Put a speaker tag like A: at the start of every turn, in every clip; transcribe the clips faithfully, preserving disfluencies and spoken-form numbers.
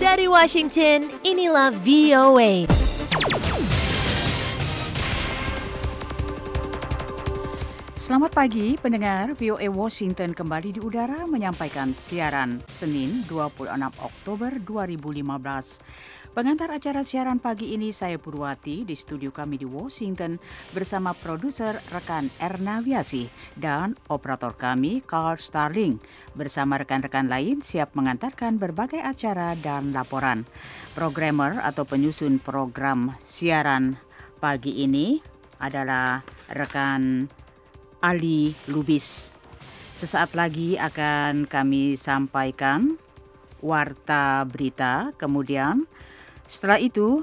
A: Dari Washington, inilah V O A.
B: Selamat pagi pendengar, V O A Washington kembali di udara menyampaikan siaran Senin dua puluh enam Oktober dua ribu lima belas. Pengantar acara siaran pagi ini saya Purwati di studio kami di Washington bersama produser rekan Erna Wiasi dan operator kami Carl Starling. Bersama rekan-rekan lain siap mengantarkan berbagai acara dan laporan. Programmer atau penyusun program siaran pagi ini adalah rekan Ali Lubis. Sesaat lagi akan kami sampaikan warta berita, kemudian setelah itu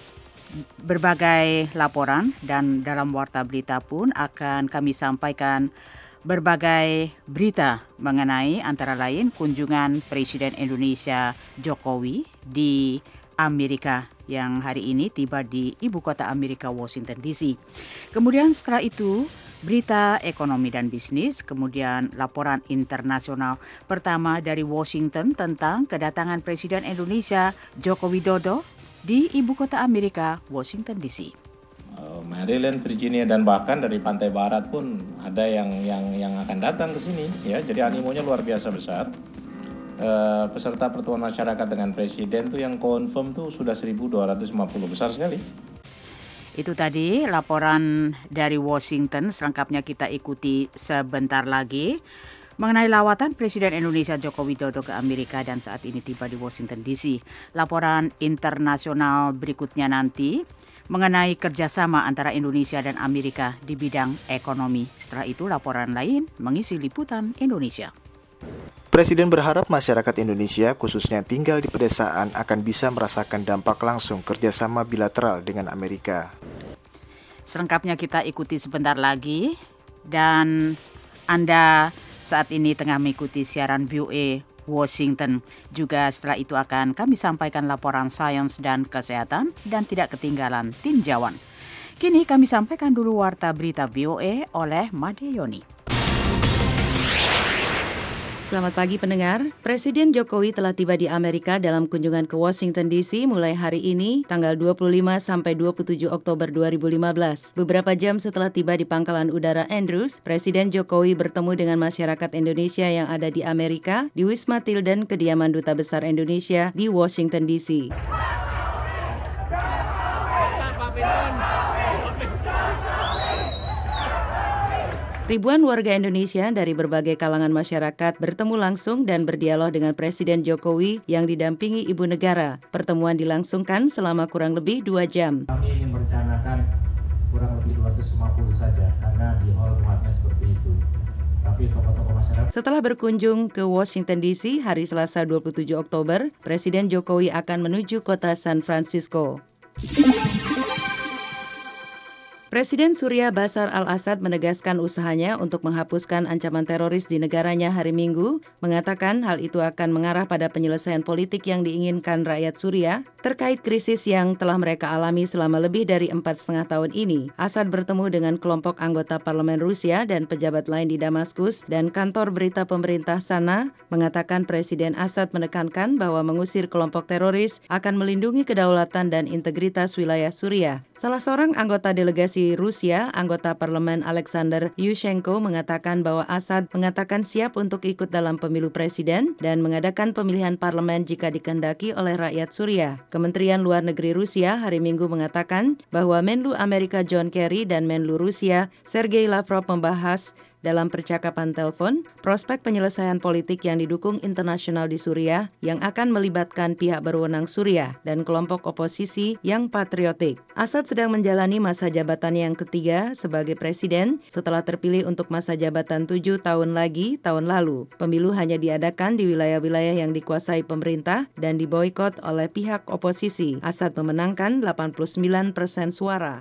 B: berbagai laporan, dan dalam warta berita pun akan kami sampaikan berbagai berita mengenai antara lain kunjungan Presiden Indonesia Jokowi di Amerika yang hari ini tiba di ibu kota Amerika, Washington D C. Kemudian setelah itu berita ekonomi dan bisnis, kemudian laporan internasional pertama dari Washington tentang kedatangan Presiden Indonesia Joko Widodo di ibu kota Amerika, Washington D C.
C: Maryland, Virginia, dan bahkan dari pantai barat pun ada yang yang yang akan datang ke sini, ya. Jadi animonya luar biasa besar. Uh, peserta pertemuan masyarakat dengan Presiden tuh yang confirm tuh sudah seribu dua ratus lima puluh, besar sekali.
B: Itu tadi laporan dari Washington, selengkapnya kita ikuti sebentar lagi mengenai lawatan Presiden Indonesia Joko Widodo ke Amerika dan saat ini tiba di Washington D C. Laporan internasional berikutnya nanti mengenai kerjasama antara Indonesia dan Amerika di bidang ekonomi. Setelah itu laporan lain mengisi liputan Indonesia.
D: Presiden berharap masyarakat Indonesia, khususnya tinggal di pedesaan, akan bisa merasakan dampak langsung kerjasama bilateral dengan Amerika.
B: Selengkapnya kita ikuti sebentar lagi, dan Anda saat ini tengah mengikuti siaran V O A Washington. Juga setelah itu akan kami sampaikan laporan sains dan kesehatan dan tidak ketinggalan tinjauan. Kini kami sampaikan dulu warta berita V O A oleh Made Yoni.
E: Selamat pagi pendengar, Presiden Jokowi telah tiba di Amerika dalam kunjungan ke Washington D C mulai hari ini, tanggal dua puluh lima sampai dua puluh tujuh Oktober dua ribu lima belas. Beberapa jam setelah tiba di Pangkalan Udara Andrews, Presiden Jokowi bertemu dengan masyarakat Indonesia yang ada di Amerika di Wisma Tilden, kediaman Duta Besar Indonesia di Washington D C. Ribuan warga Indonesia dari berbagai kalangan masyarakat bertemu langsung dan berdialog dengan Presiden Jokowi yang didampingi Ibu Negara. Pertemuan dilangsungkan selama kurang lebih dua jam.
F: Kami ingin merencanakan kurang lebih dua ratus lima puluh saja, karena di hall muatnya seperti itu. Tapi tokoh-tokoh masyarakat.
E: Setelah berkunjung ke Washington D C hari Selasa dua puluh tujuh Oktober, Presiden Jokowi akan menuju kota San Francisco. Presiden Suriah Bashar al-Assad menegaskan usahanya untuk menghapuskan ancaman teroris di negaranya hari Minggu, mengatakan hal itu akan mengarah pada penyelesaian politik yang diinginkan rakyat Suriah terkait krisis yang telah mereka alami selama lebih dari empat setengah tahun ini. Assad bertemu dengan kelompok anggota parlemen Rusia dan pejabat lain di Damaskus, dan kantor berita pemerintah sana mengatakan Presiden Assad menekankan bahwa mengusir kelompok teroris akan melindungi kedaulatan dan integritas wilayah Suriah. Salah seorang anggota delegasi Rusia, anggota parlemen Alexander Yushchenko, mengatakan bahwa Assad mengatakan siap untuk ikut dalam pemilu presiden dan mengadakan pemilihan parlemen jika dikehendaki oleh rakyat Suriah. Kementerian Luar Negeri Rusia hari Minggu mengatakan bahwa Menlu Amerika John Kerry dan Menlu Rusia Sergei Lavrov membahas dalam percakapan telepon prospek penyelesaian politik yang didukung internasional di Suriah yang akan melibatkan pihak berwenang Suriah dan kelompok oposisi yang patriotik. Assad sedang menjalani masa jabatannya yang ketiga sebagai presiden setelah terpilih untuk masa jabatan tujuh tahun lagi tahun lalu. Pemilu hanya diadakan di wilayah-wilayah yang dikuasai pemerintah dan diboikot oleh pihak oposisi. Assad memenangkan delapan puluh sembilan persen suara.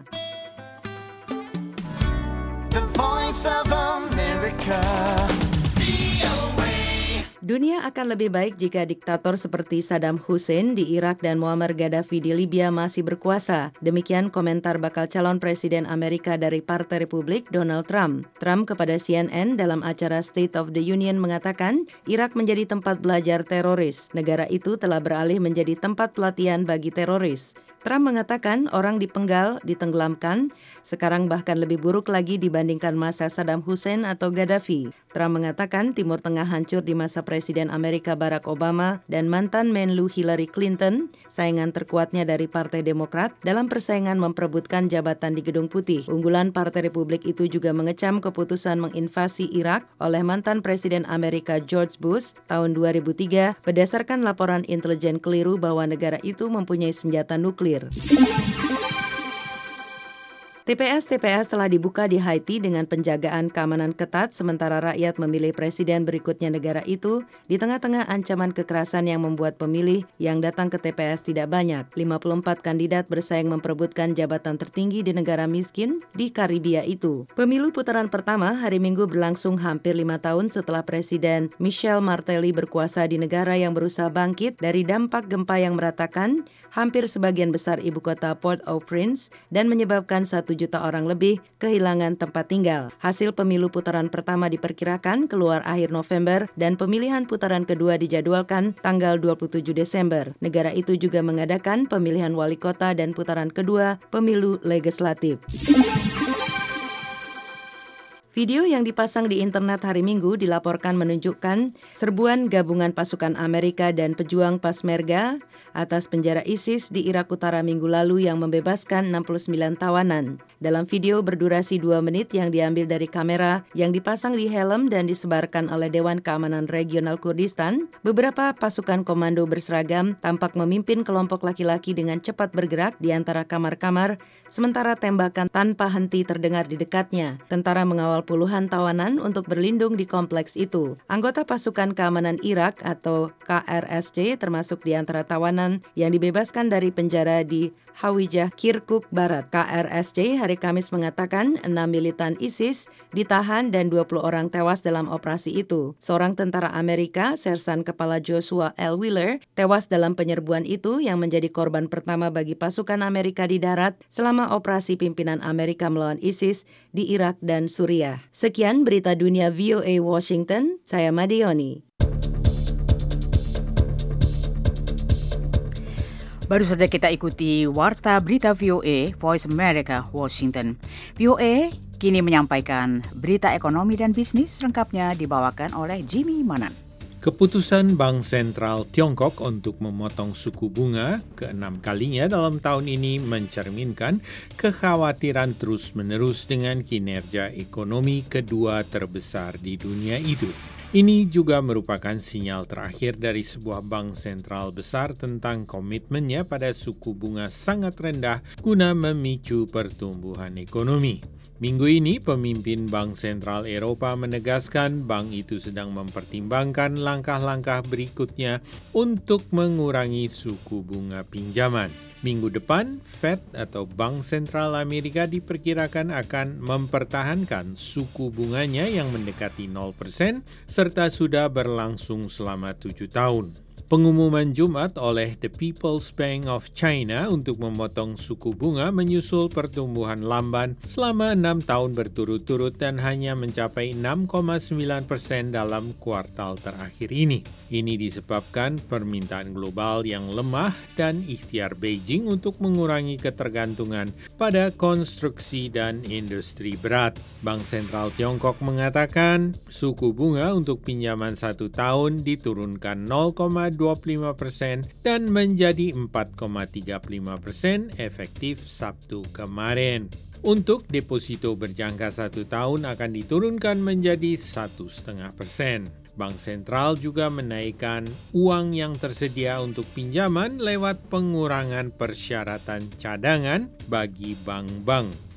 E: The Voice of America. Dunia akan lebih baik jika diktator seperti Saddam Hussein di Irak dan Muammar Gaddafi di Libya masih berkuasa. Demikian komentar bakal calon presiden Amerika dari Partai Republik, Donald Trump. Trump kepada C N N dalam acara State of the Union mengatakan, Irak menjadi tempat belajar teroris. Negara itu telah beralih menjadi tempat pelatihan bagi teroris. Trump mengatakan orang dipenggal, ditenggelamkan, sekarang bahkan lebih buruk lagi dibandingkan masa Saddam Hussein atau Gaddafi. Trump mengatakan Timur Tengah hancur di masa Presiden Amerika Barack Obama dan mantan Menlu Hillary Clinton, saingan terkuatnya dari Partai Demokrat, dalam persaingan memperebutkan jabatan di Gedung Putih. Unggulan Partai Republik itu juga mengecam keputusan menginvasi Irak oleh mantan Presiden Amerika George Bush tahun dua ribu tiga berdasarkan laporan intelijen keliru bahwa negara itu mempunyai senjata nuklir. T P S-T P S telah dibuka di Haiti dengan penjagaan keamanan ketat sementara rakyat memilih presiden berikutnya negara itu di tengah-tengah ancaman kekerasan yang membuat pemilih yang datang ke T P S tidak banyak. lima puluh empat kandidat bersaing memperebutkan jabatan tertinggi di negara miskin di Karibia itu. Pemilu putaran pertama hari Minggu berlangsung hampir lima tahun setelah Presiden Michel Martelly berkuasa di negara yang berusaha bangkit dari dampak gempa yang meratakan hampir sebagian besar ibu kota Port-au-Prince dan menyebabkan satu juta orang lebih kehilangan tempat tinggal. Hasil pemilu putaran pertama diperkirakan keluar akhir November dan pemilihan putaran kedua dijadwalkan tanggal dua puluh tujuh Desember. Negara itu juga mengadakan pemilihan wali kota dan putaran kedua pemilu legislatif. Video yang dipasang di internet hari Minggu dilaporkan menunjukkan serbuan gabungan pasukan Amerika dan pejuang Peshmerga atas penjara ISIS di Irak Utara minggu lalu yang membebaskan enam puluh sembilan tawanan. Dalam video berdurasi dua menit yang diambil dari kamera yang dipasang di helm dan disebarkan oleh Dewan Keamanan Regional Kurdistan, beberapa pasukan komando berseragam tampak memimpin kelompok laki-laki dengan cepat bergerak di antara kamar-kamar, sementara tembakan tanpa henti terdengar di dekatnya. Tentara mengawal puluhan tawanan untuk berlindung di kompleks itu. Anggota pasukan keamanan Irak atau K R S C termasuk di antara tawanan yang dibebaskan dari penjara di Hawijah, Kirkuk Barat. K R S C hari Kamis mengatakan enam militan ISIS ditahan dan dua puluh orang tewas dalam operasi itu. Seorang tentara Amerika, Sersan Kepala Joshua L. Wheeler, tewas dalam penyerbuan itu yang menjadi korban pertama bagi pasukan Amerika di darat selama operasi pimpinan Amerika melawan ISIS di Irak dan Suriah. Sekian berita dunia V O A Washington, saya Madioni.
B: Baru saja kita ikuti Warta Berita V O A Voice America Washington. V O A kini menyampaikan berita ekonomi dan bisnis lengkapnya dibawakan oleh Jimmy Manan.
G: Keputusan Bank Sentral Tiongkok untuk memotong suku bunga keenam kalinya dalam tahun ini mencerminkan kekhawatiran terus-menerus dengan kinerja ekonomi kedua terbesar di dunia itu. Ini juga merupakan sinyal terakhir dari sebuah bank sentral besar tentang komitmennya pada suku bunga sangat rendah guna memicu pertumbuhan ekonomi. Minggu ini, pemimpin Bank Sentral Eropa menegaskan bank itu sedang mempertimbangkan langkah-langkah berikutnya untuk mengurangi suku bunga pinjaman. Minggu depan, Fed atau Bank Sentral Amerika diperkirakan akan mempertahankan suku bunganya yang mendekati nol persen serta sudah berlangsung selama tujuh tahun. Pengumuman Jumat oleh The People's Bank of China untuk memotong suku bunga menyusul pertumbuhan lamban selama enam tahun berturut-turut dan hanya mencapai enam koma sembilan persen dalam kuartal terakhir ini. Ini disebabkan permintaan global yang lemah dan ikhtiar Beijing untuk mengurangi ketergantungan pada konstruksi dan industri berat. Bank Sentral Tiongkok mengatakan suku bunga untuk pinjaman satu tahun diturunkan nol koma dua puluh lima persen dan menjadi empat koma tiga puluh lima persen efektif Sabtu kemarin. Untuk deposito berjangka satu tahun akan diturunkan menjadi satu koma lima persen. Bank Sentral juga menaikkan uang yang tersedia untuk pinjaman lewat pengurangan persyaratan cadangan bagi bank-bank.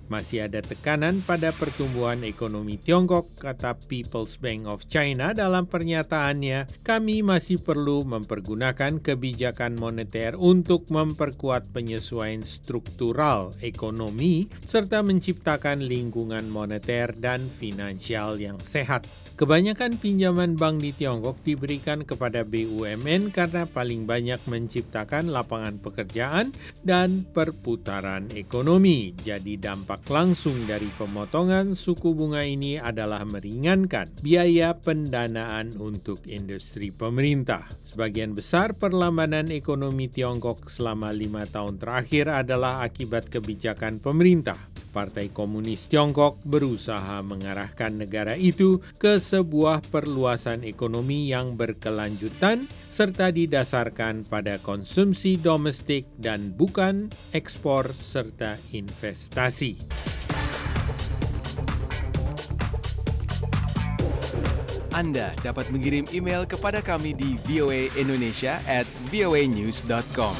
G: Masih ada tekanan pada pertumbuhan ekonomi Tiongkok, kata People's Bank of China dalam pernyataannya, kami masih perlu mempergunakan kebijakan moneter untuk memperkuat penyesuaian struktural ekonomi serta menciptakan lingkungan moneter dan finansial yang sehat. Kebanyakan pinjaman bank di Tiongkok diberikan kepada B U M N karena paling banyak menciptakan lapangan pekerjaan dan perputaran ekonomi. Jadi dampak langsung dari pemotongan suku bunga ini adalah meringankan biaya pendanaan untuk industri pemerintah. Sebagian besar perlambatan ekonomi Tiongkok selama lima tahun terakhir adalah akibat kebijakan pemerintah. Partai Komunis Tiongkok berusaha mengarahkan negara itu ke sebuah perluasan ekonomi yang berkelanjutan serta didasarkan pada konsumsi domestik dan bukan ekspor serta investasi.
H: Anda dapat mengirim email kepada kami di v o a indonesia at v o a news dot com.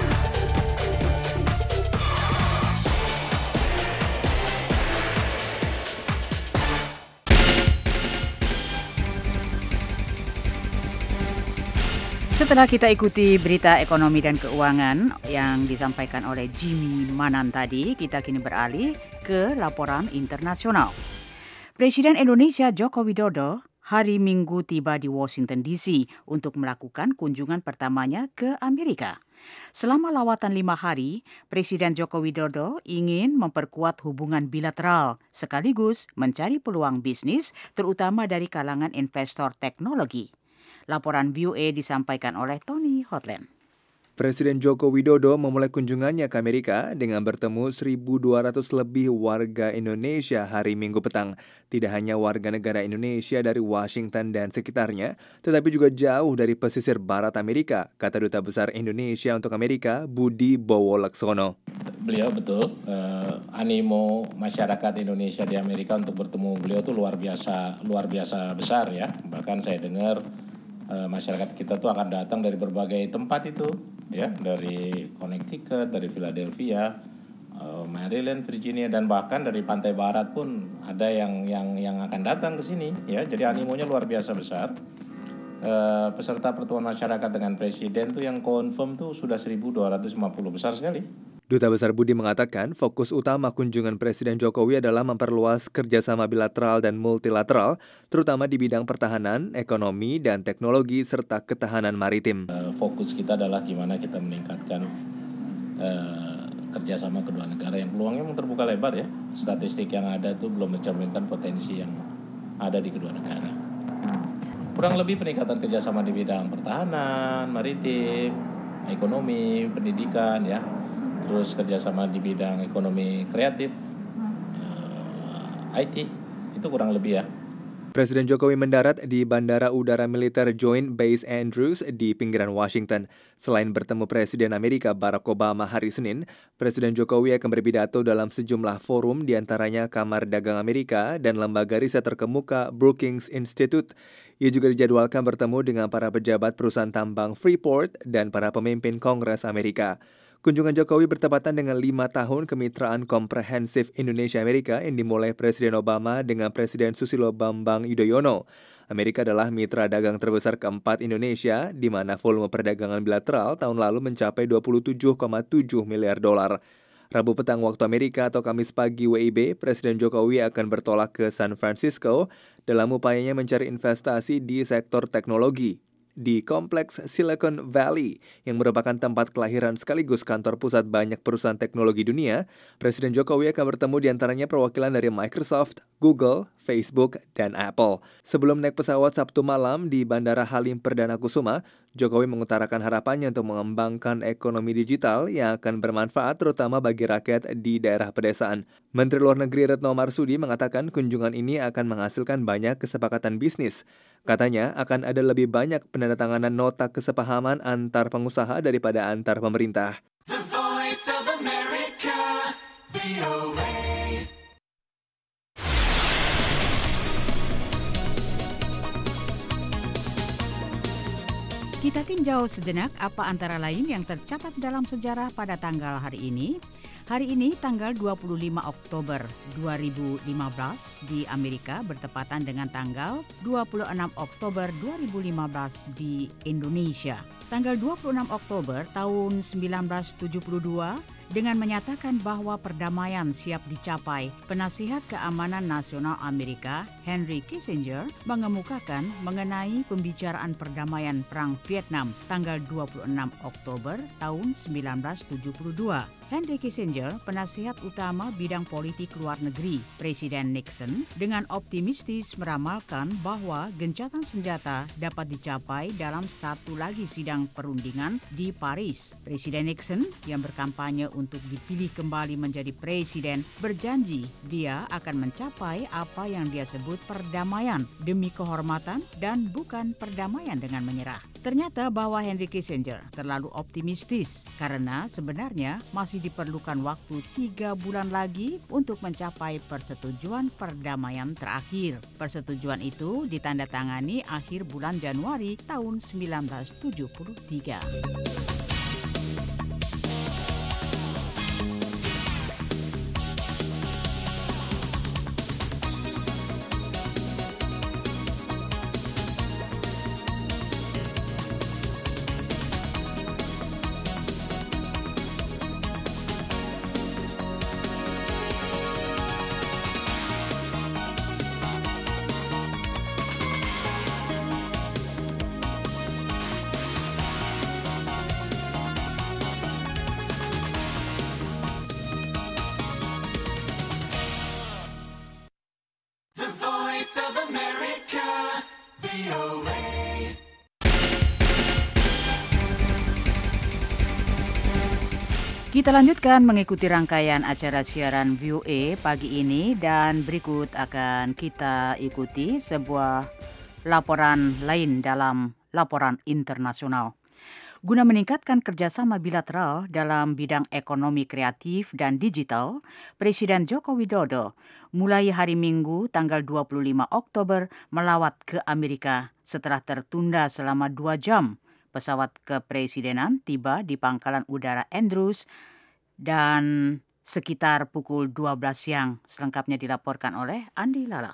B: Setelah kita ikuti berita ekonomi dan keuangan yang disampaikan oleh Jimmy Manan tadi, kita kini beralih ke laporan internasional. Presiden Indonesia Joko Widodo hari Minggu tiba di Washington D C untuk melakukan kunjungan pertamanya ke Amerika. Selama lawatan lima hari, Presiden Joko Widodo ingin memperkuat hubungan bilateral sekaligus mencari peluang bisnis terutama dari kalangan investor teknologi. Laporan V O A disampaikan oleh Tony Hotland.
I: Presiden Joko Widodo memulai kunjungannya ke Amerika dengan bertemu seribu dua ratus lebih warga Indonesia hari Minggu petang. Tidak hanya warga negara Indonesia dari Washington dan sekitarnya, tetapi juga jauh dari pesisir barat Amerika, kata Duta Besar Indonesia untuk Amerika, Budi Bowo Laksono.
C: Beliau betul, eh, animo masyarakat Indonesia di Amerika untuk bertemu beliau itu luar biasa, luar biasa besar ya. Bahkan saya dengar masyarakat kita tuh akan datang dari berbagai tempat itu, ya, dari Connecticut, dari Philadelphia, Maryland, Virginia, dan bahkan dari pantai barat pun ada yang yang yang akan datang ke sini, ya. Jadi animonya luar biasa besar. E, peserta pertemuan masyarakat dengan presiden tuh yang confirm tuh sudah seribu dua ratus lima puluh, besar sekali.
I: Duta Besar Budi mengatakan fokus utama kunjungan Presiden Jokowi adalah memperluas kerjasama bilateral dan multilateral, terutama di bidang pertahanan, ekonomi, dan teknologi, serta ketahanan maritim.
C: Uh, fokus kita adalah gimana kita meningkatkan uh, kerjasama kedua negara yang peluangnya memang terbuka lebar ya. Statistik yang ada itu belum mencerminkan potensi yang ada di kedua negara. Kurang lebih peningkatan kerjasama di bidang pertahanan, maritim, ekonomi, pendidikan ya. Terus kerjasama di bidang ekonomi kreatif, uh, I T, itu kurang lebih ya.
I: Presiden Jokowi mendarat di Bandara Udara Militer Joint Base Andrews di pinggiran Washington. Selain bertemu Presiden Amerika Barack Obama hari Senin, Presiden Jokowi akan berpidato dalam sejumlah forum diantaranya Kamar Dagang Amerika dan lembaga riset terkemuka Brookings Institute. Ia juga dijadwalkan bertemu dengan para pejabat perusahaan tambang Freeport dan para pemimpin Kongres Amerika. Kunjungan Jokowi bertepatan dengan lima tahun kemitraan komprehensif Indonesia-Amerika yang dimulai Presiden Obama dengan Presiden Susilo Bambang Yudhoyono. Amerika adalah mitra dagang terbesar keempat Indonesia, di mana volume perdagangan bilateral tahun lalu mencapai dua puluh tujuh koma tujuh miliar dolar. Rabu petang waktu Amerika atau Kamis pagi W I B, Presiden Jokowi akan bertolak ke San Francisco dalam upayanya mencari investasi di sektor teknologi. Di kompleks Silicon Valley yang merupakan tempat kelahiran sekaligus kantor pusat banyak perusahaan teknologi dunia, Presiden Jokowi akan bertemu diantaranya perwakilan dari Microsoft, Google, Facebook, dan Apple. Sebelum naik pesawat Sabtu malam di Bandara Halim Perdana Kusuma, Jokowi mengutarakan harapannya untuk mengembangkan ekonomi digital yang akan bermanfaat terutama bagi rakyat di daerah pedesaan. Menteri Luar Negeri Retno Marsudi mengatakan kunjungan ini akan menghasilkan banyak kesepakatan bisnis. Katanya akan ada lebih banyak penandatanganan nota kesepahaman antar pengusaha daripada antar pemerintah. The Voice of America, V O A.
B: Kita tinjau sejenak apa antara lain yang tercatat dalam sejarah pada tanggal hari ini. Hari ini tanggal dua puluh lima Oktober dua ribu lima belas di Amerika bertepatan dengan tanggal dua puluh enam Oktober dua ribu lima belas di Indonesia. Tanggal dua puluh enam Oktober tahun sembilan belas tujuh puluh dua dengan menyatakan bahwa perdamaian siap dicapai, Penasihat Keamanan Nasional Amerika Henry Kissinger mengemukakan mengenai pembicaraan perdamaian Perang Vietnam tanggal dua puluh enam Oktober tahun sembilan belas tujuh puluh dua. Henry Kissinger, penasihat utama bidang politik luar negeri Presiden Nixon, dengan optimistis meramalkan bahwa gencatan senjata dapat dicapai dalam satu lagi sidang perundingan di Paris. Presiden Nixon yang berkampanye untuk dipilih kembali menjadi presiden berjanji dia akan mencapai apa yang dia sebut perdamaian demi kehormatan dan bukan perdamaian dengan menyerah. Ternyata bahwa Henry Kissinger terlalu optimistis karena sebenarnya masih diperlukan waktu tiga bulan lagi untuk mencapai persetujuan perdamaian terakhir. Persetujuan itu ditandatangani akhir bulan Januari tahun sembilan belas tujuh puluh tiga. Kita lanjutkan mengikuti rangkaian acara siaran V O A pagi ini dan berikut akan kita ikuti sebuah laporan lain dalam laporan internasional. Guna meningkatkan kerjasama bilateral dalam bidang ekonomi kreatif dan digital, Presiden Joko Widodo mulai hari Minggu tanggal dua puluh lima Oktober melawat ke Amerika setelah tertunda selama dua jam. Pesawat kepresidenan tiba di Pangkalan Udara Andrews dan sekitar pukul dua belas siang. Selengkapnya dilaporkan oleh Andi Lala.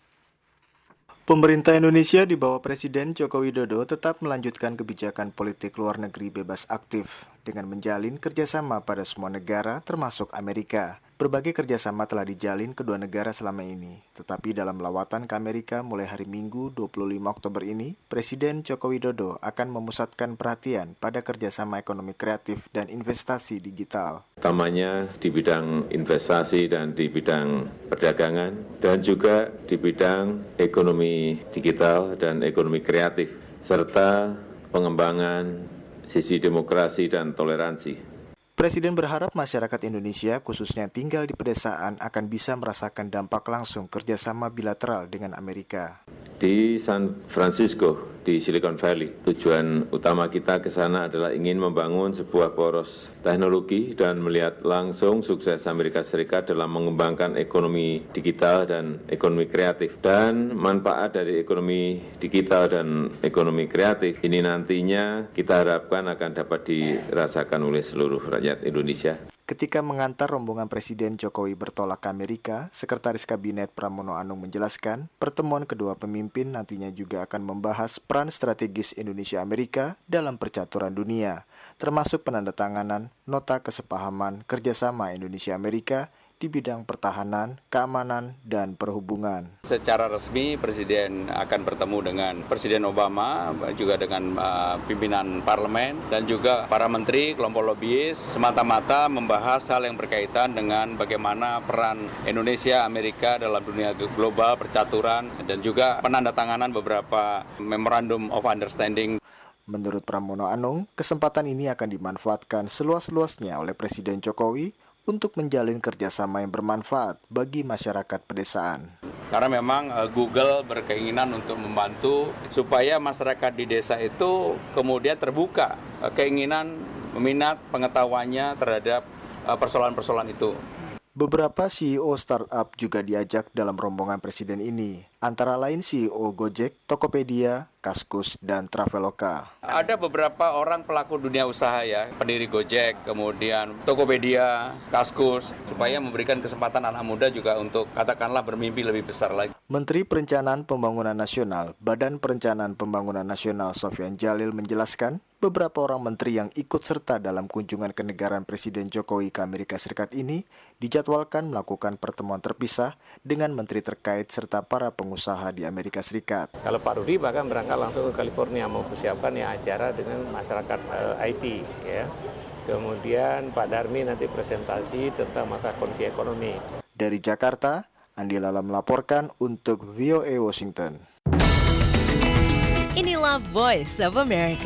D: Pemerintah Indonesia di bawah Presiden Joko Widodo tetap melanjutkan kebijakan politik luar negeri bebas aktif dengan menjalin kerjasama pada semua negara termasuk Amerika. Berbagai kerjasama telah dijalin kedua negara selama ini, tetapi dalam lawatan ke Amerika mulai hari Minggu dua puluh lima Oktober ini, Presiden Joko Widodo akan memusatkan perhatian pada kerjasama ekonomi kreatif dan investasi digital.
J: Utamanya di bidang investasi dan di bidang perdagangan, dan juga di bidang ekonomi digital dan ekonomi kreatif, serta pengembangan sisi demokrasi dan toleransi.
D: Presiden berharap masyarakat Indonesia, khususnya tinggal di pedesaan, akan bisa merasakan dampak langsung kerjasama bilateral dengan Amerika.
J: Di San Francisco, di Silicon Valley, tujuan utama kita ke sana adalah ingin membangun sebuah poros teknologi dan melihat langsung sukses Amerika Serikat dalam mengembangkan ekonomi digital dan ekonomi kreatif. Dan manfaat dari ekonomi digital dan ekonomi kreatif ini nantinya kita harapkan akan dapat dirasakan oleh seluruh rakyat Indonesia.
D: Ketika mengantar rombongan Presiden Jokowi bertolak ke Amerika, Sekretaris Kabinet Pramono Anung menjelaskan, pertemuan kedua pemimpin nantinya juga akan membahas peran strategis Indonesia-Amerika dalam percaturan dunia, termasuk penandatanganan nota kesepahaman kerjasama Indonesia-Amerika di bidang pertahanan, keamanan, dan perhubungan.
K: Secara resmi, Presiden akan bertemu dengan Presiden Obama, juga dengan uh, pimpinan parlemen, dan juga para menteri, kelompok lobbyis, semata-mata membahas hal yang berkaitan dengan bagaimana peran Indonesia, Amerika dalam dunia global, percaturan, dan juga penandatanganan beberapa Memorandum of Understanding.
D: Menurut Pramono Anung, kesempatan ini akan dimanfaatkan seluas-luasnya oleh Presiden Jokowi untuk menjalin kerjasama yang bermanfaat bagi masyarakat pedesaan.
K: Karena memang uh, Google berkeinginan untuk membantu supaya masyarakat di desa itu kemudian terbuka uh, keinginan, meminat, pengetahuannya terhadap uh, persoalan-persoalan itu.
D: Beberapa C E O startup juga diajak dalam rombongan Presiden ini, antara lain C E O Gojek, Tokopedia, Kaskus, dan Traveloka.
K: Ada beberapa orang pelaku dunia usaha ya, pendiri Gojek, kemudian Tokopedia, Kaskus, supaya memberikan kesempatan anak muda juga untuk katakanlah bermimpi lebih besar lagi.
D: Menteri Perencanaan Pembangunan Nasional, Badan Perencanaan Pembangunan Nasional Sofyan Djalil menjelaskan, beberapa orang menteri yang ikut serta dalam kunjungan kenegaraan Presiden Jokowi ke Amerika Serikat ini dijadwalkan melakukan pertemuan terpisah dengan menteri terkait serta para pengusaha di Amerika Serikat.
L: Kalau Pak Rudi bahkan berangkat langsung ke California mempersiapkan ya acara dengan masyarakat uh, I T ya. Kemudian Pak Darmi nanti presentasi tentang masalah kondisi ekonomi.
D: Dari Jakarta, Andi Lala melaporkan untuk V O A Washington.
A: Inilah Voice of America.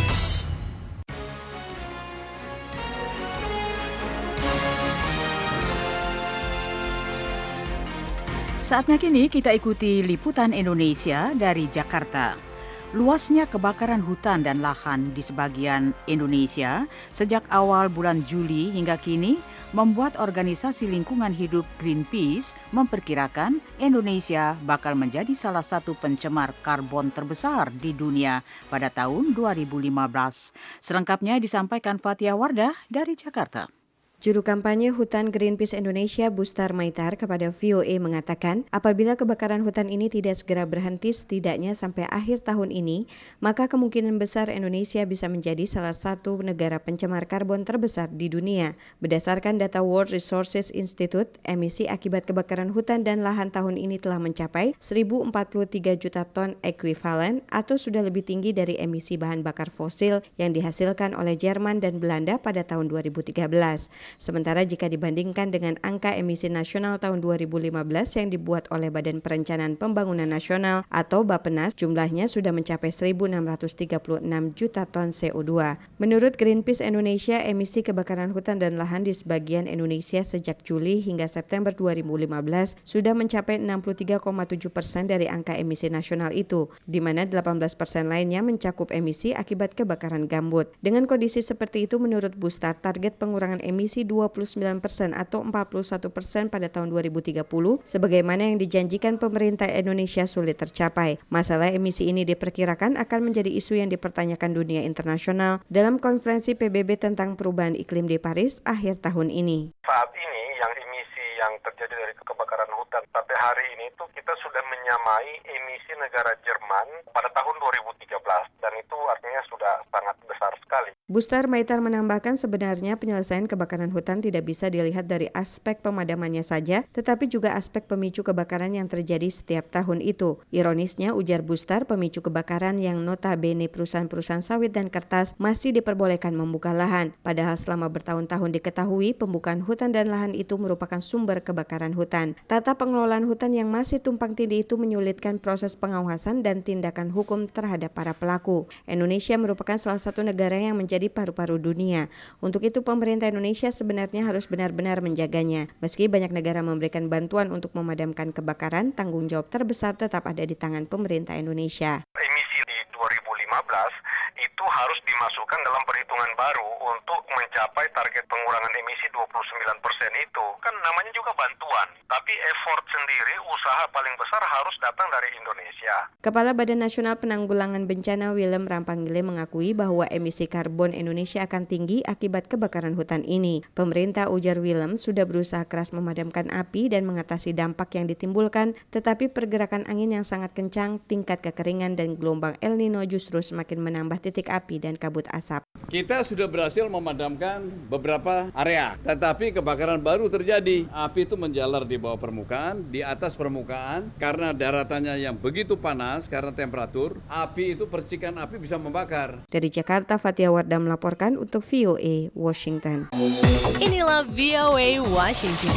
B: Saatnya kini kita ikuti liputan Indonesia dari Jakarta. Luasnya kebakaran hutan dan lahan di sebagian Indonesia sejak awal bulan Juli hingga kini membuat organisasi lingkungan hidup Greenpeace memperkirakan Indonesia bakal menjadi salah satu pencemar karbon terbesar di dunia pada tahun dua ribu lima belas. Selengkapnya disampaikan Fathia Wardah dari Jakarta.
M: Juru kampanye Hutan Greenpeace Indonesia Bustar Maitar kepada V O A mengatakan apabila kebakaran hutan ini tidak segera berhenti setidaknya sampai akhir tahun ini, maka kemungkinan besar Indonesia bisa menjadi salah satu negara pencemar karbon terbesar di dunia. Berdasarkan data World Resources Institute, emisi akibat kebakaran hutan dan lahan tahun ini telah mencapai seribu empat puluh tiga juta ton ekuivalen atau sudah lebih tinggi dari emisi bahan bakar fosil yang dihasilkan oleh Jerman dan Belanda pada tahun dua ribu tiga belas. Sementara jika dibandingkan dengan angka emisi nasional tahun dua ribu lima belas yang dibuat oleh Badan Perencanaan Pembangunan Nasional atau Bappenas, jumlahnya sudah mencapai seribu enam ratus tiga puluh enam juta ton C O dua. Menurut Greenpeace Indonesia, emisi kebakaran hutan dan lahan di sebagian Indonesia sejak Juli hingga September dua ribu lima belas sudah mencapai enam puluh tiga koma tujuh persen dari angka emisi nasional itu, di mana delapan belas persen lainnya mencakup emisi akibat kebakaran gambut. Dengan kondisi seperti itu, menurut Bustar, target pengurangan emisi dua puluh sembilan persen atau empat puluh satu persen pada tahun dua ribu tiga puluh, sebagaimana yang dijanjikan pemerintah Indonesia sulit tercapai. Masalah emisi ini diperkirakan akan menjadi isu yang dipertanyakan dunia internasional dalam konferensi P B B tentang perubahan iklim di Paris akhir tahun ini.
N: Saat ini yang emisi yang terjadi dari kebakaran hutan sampai hari ini itu kita sudah menyamai emisi negara Jerman pada tahun dua ribu tiga belas dan itu artinya sudah sangat besar sekali.
M: Bustar Maitar menambahkan sebenarnya penyelesaian kebakaran hutan tidak bisa dilihat dari aspek pemadamannya saja, tetapi juga aspek pemicu kebakaran yang terjadi setiap tahun itu. Ironisnya, ujar Bustar, pemicu kebakaran yang notabene perusahaan-perusahaan sawit dan kertas masih diperbolehkan membuka lahan. Padahal selama bertahun-tahun diketahui pembukaan hutan dan lahan itu merupakan sumber kebakaran hutan. Tata pengelolaan hutan yang masih tumpang tindih itu menyulitkan proses pengawasan dan tindakan hukum terhadap para pelaku. Indonesia merupakan salah satu negara yang menjadi di paru-paru dunia. Untuk itu pemerintah Indonesia sebenarnya harus benar-benar menjaganya. Meski banyak negara memberikan bantuan untuk memadamkan kebakaran, tanggung jawab terbesar tetap ada di tangan pemerintah Indonesia.
N: Emisi di dua ribu lima belas itu harus dimasukkan dalam perhitungan baru untuk mencapai target pengurangan emisi dua puluh sembilan persen itu. Kan namanya juga bantuan, tapi effort sendiri, usaha paling besar harus datang dari Indonesia.
M: Kepala Badan Nasional Penanggulangan Bencana Willem Rampanggile mengakui bahwa emisi karbon Indonesia akan tinggi akibat kebakaran hutan ini. Pemerintah, ujar Willem, sudah berusaha keras memadamkan api dan mengatasi dampak yang ditimbulkan, tetapi pergerakan angin yang sangat kencang, tingkat kekeringan dan gelombang El Nino justru semakin menambah titik api dan kabut asap.
O: Kita sudah berhasil memadamkan beberapa area, tetapi kebakaran baru terjadi. Api itu menjalar di bawah permukaan, di atas permukaan, karena daratannya yang begitu panas, karena temperatur, api itu percikan api bisa membakar.
M: Dari Jakarta, Fathia Wardah melaporkan untuk V O A Washington.
A: Inilah V O A Washington.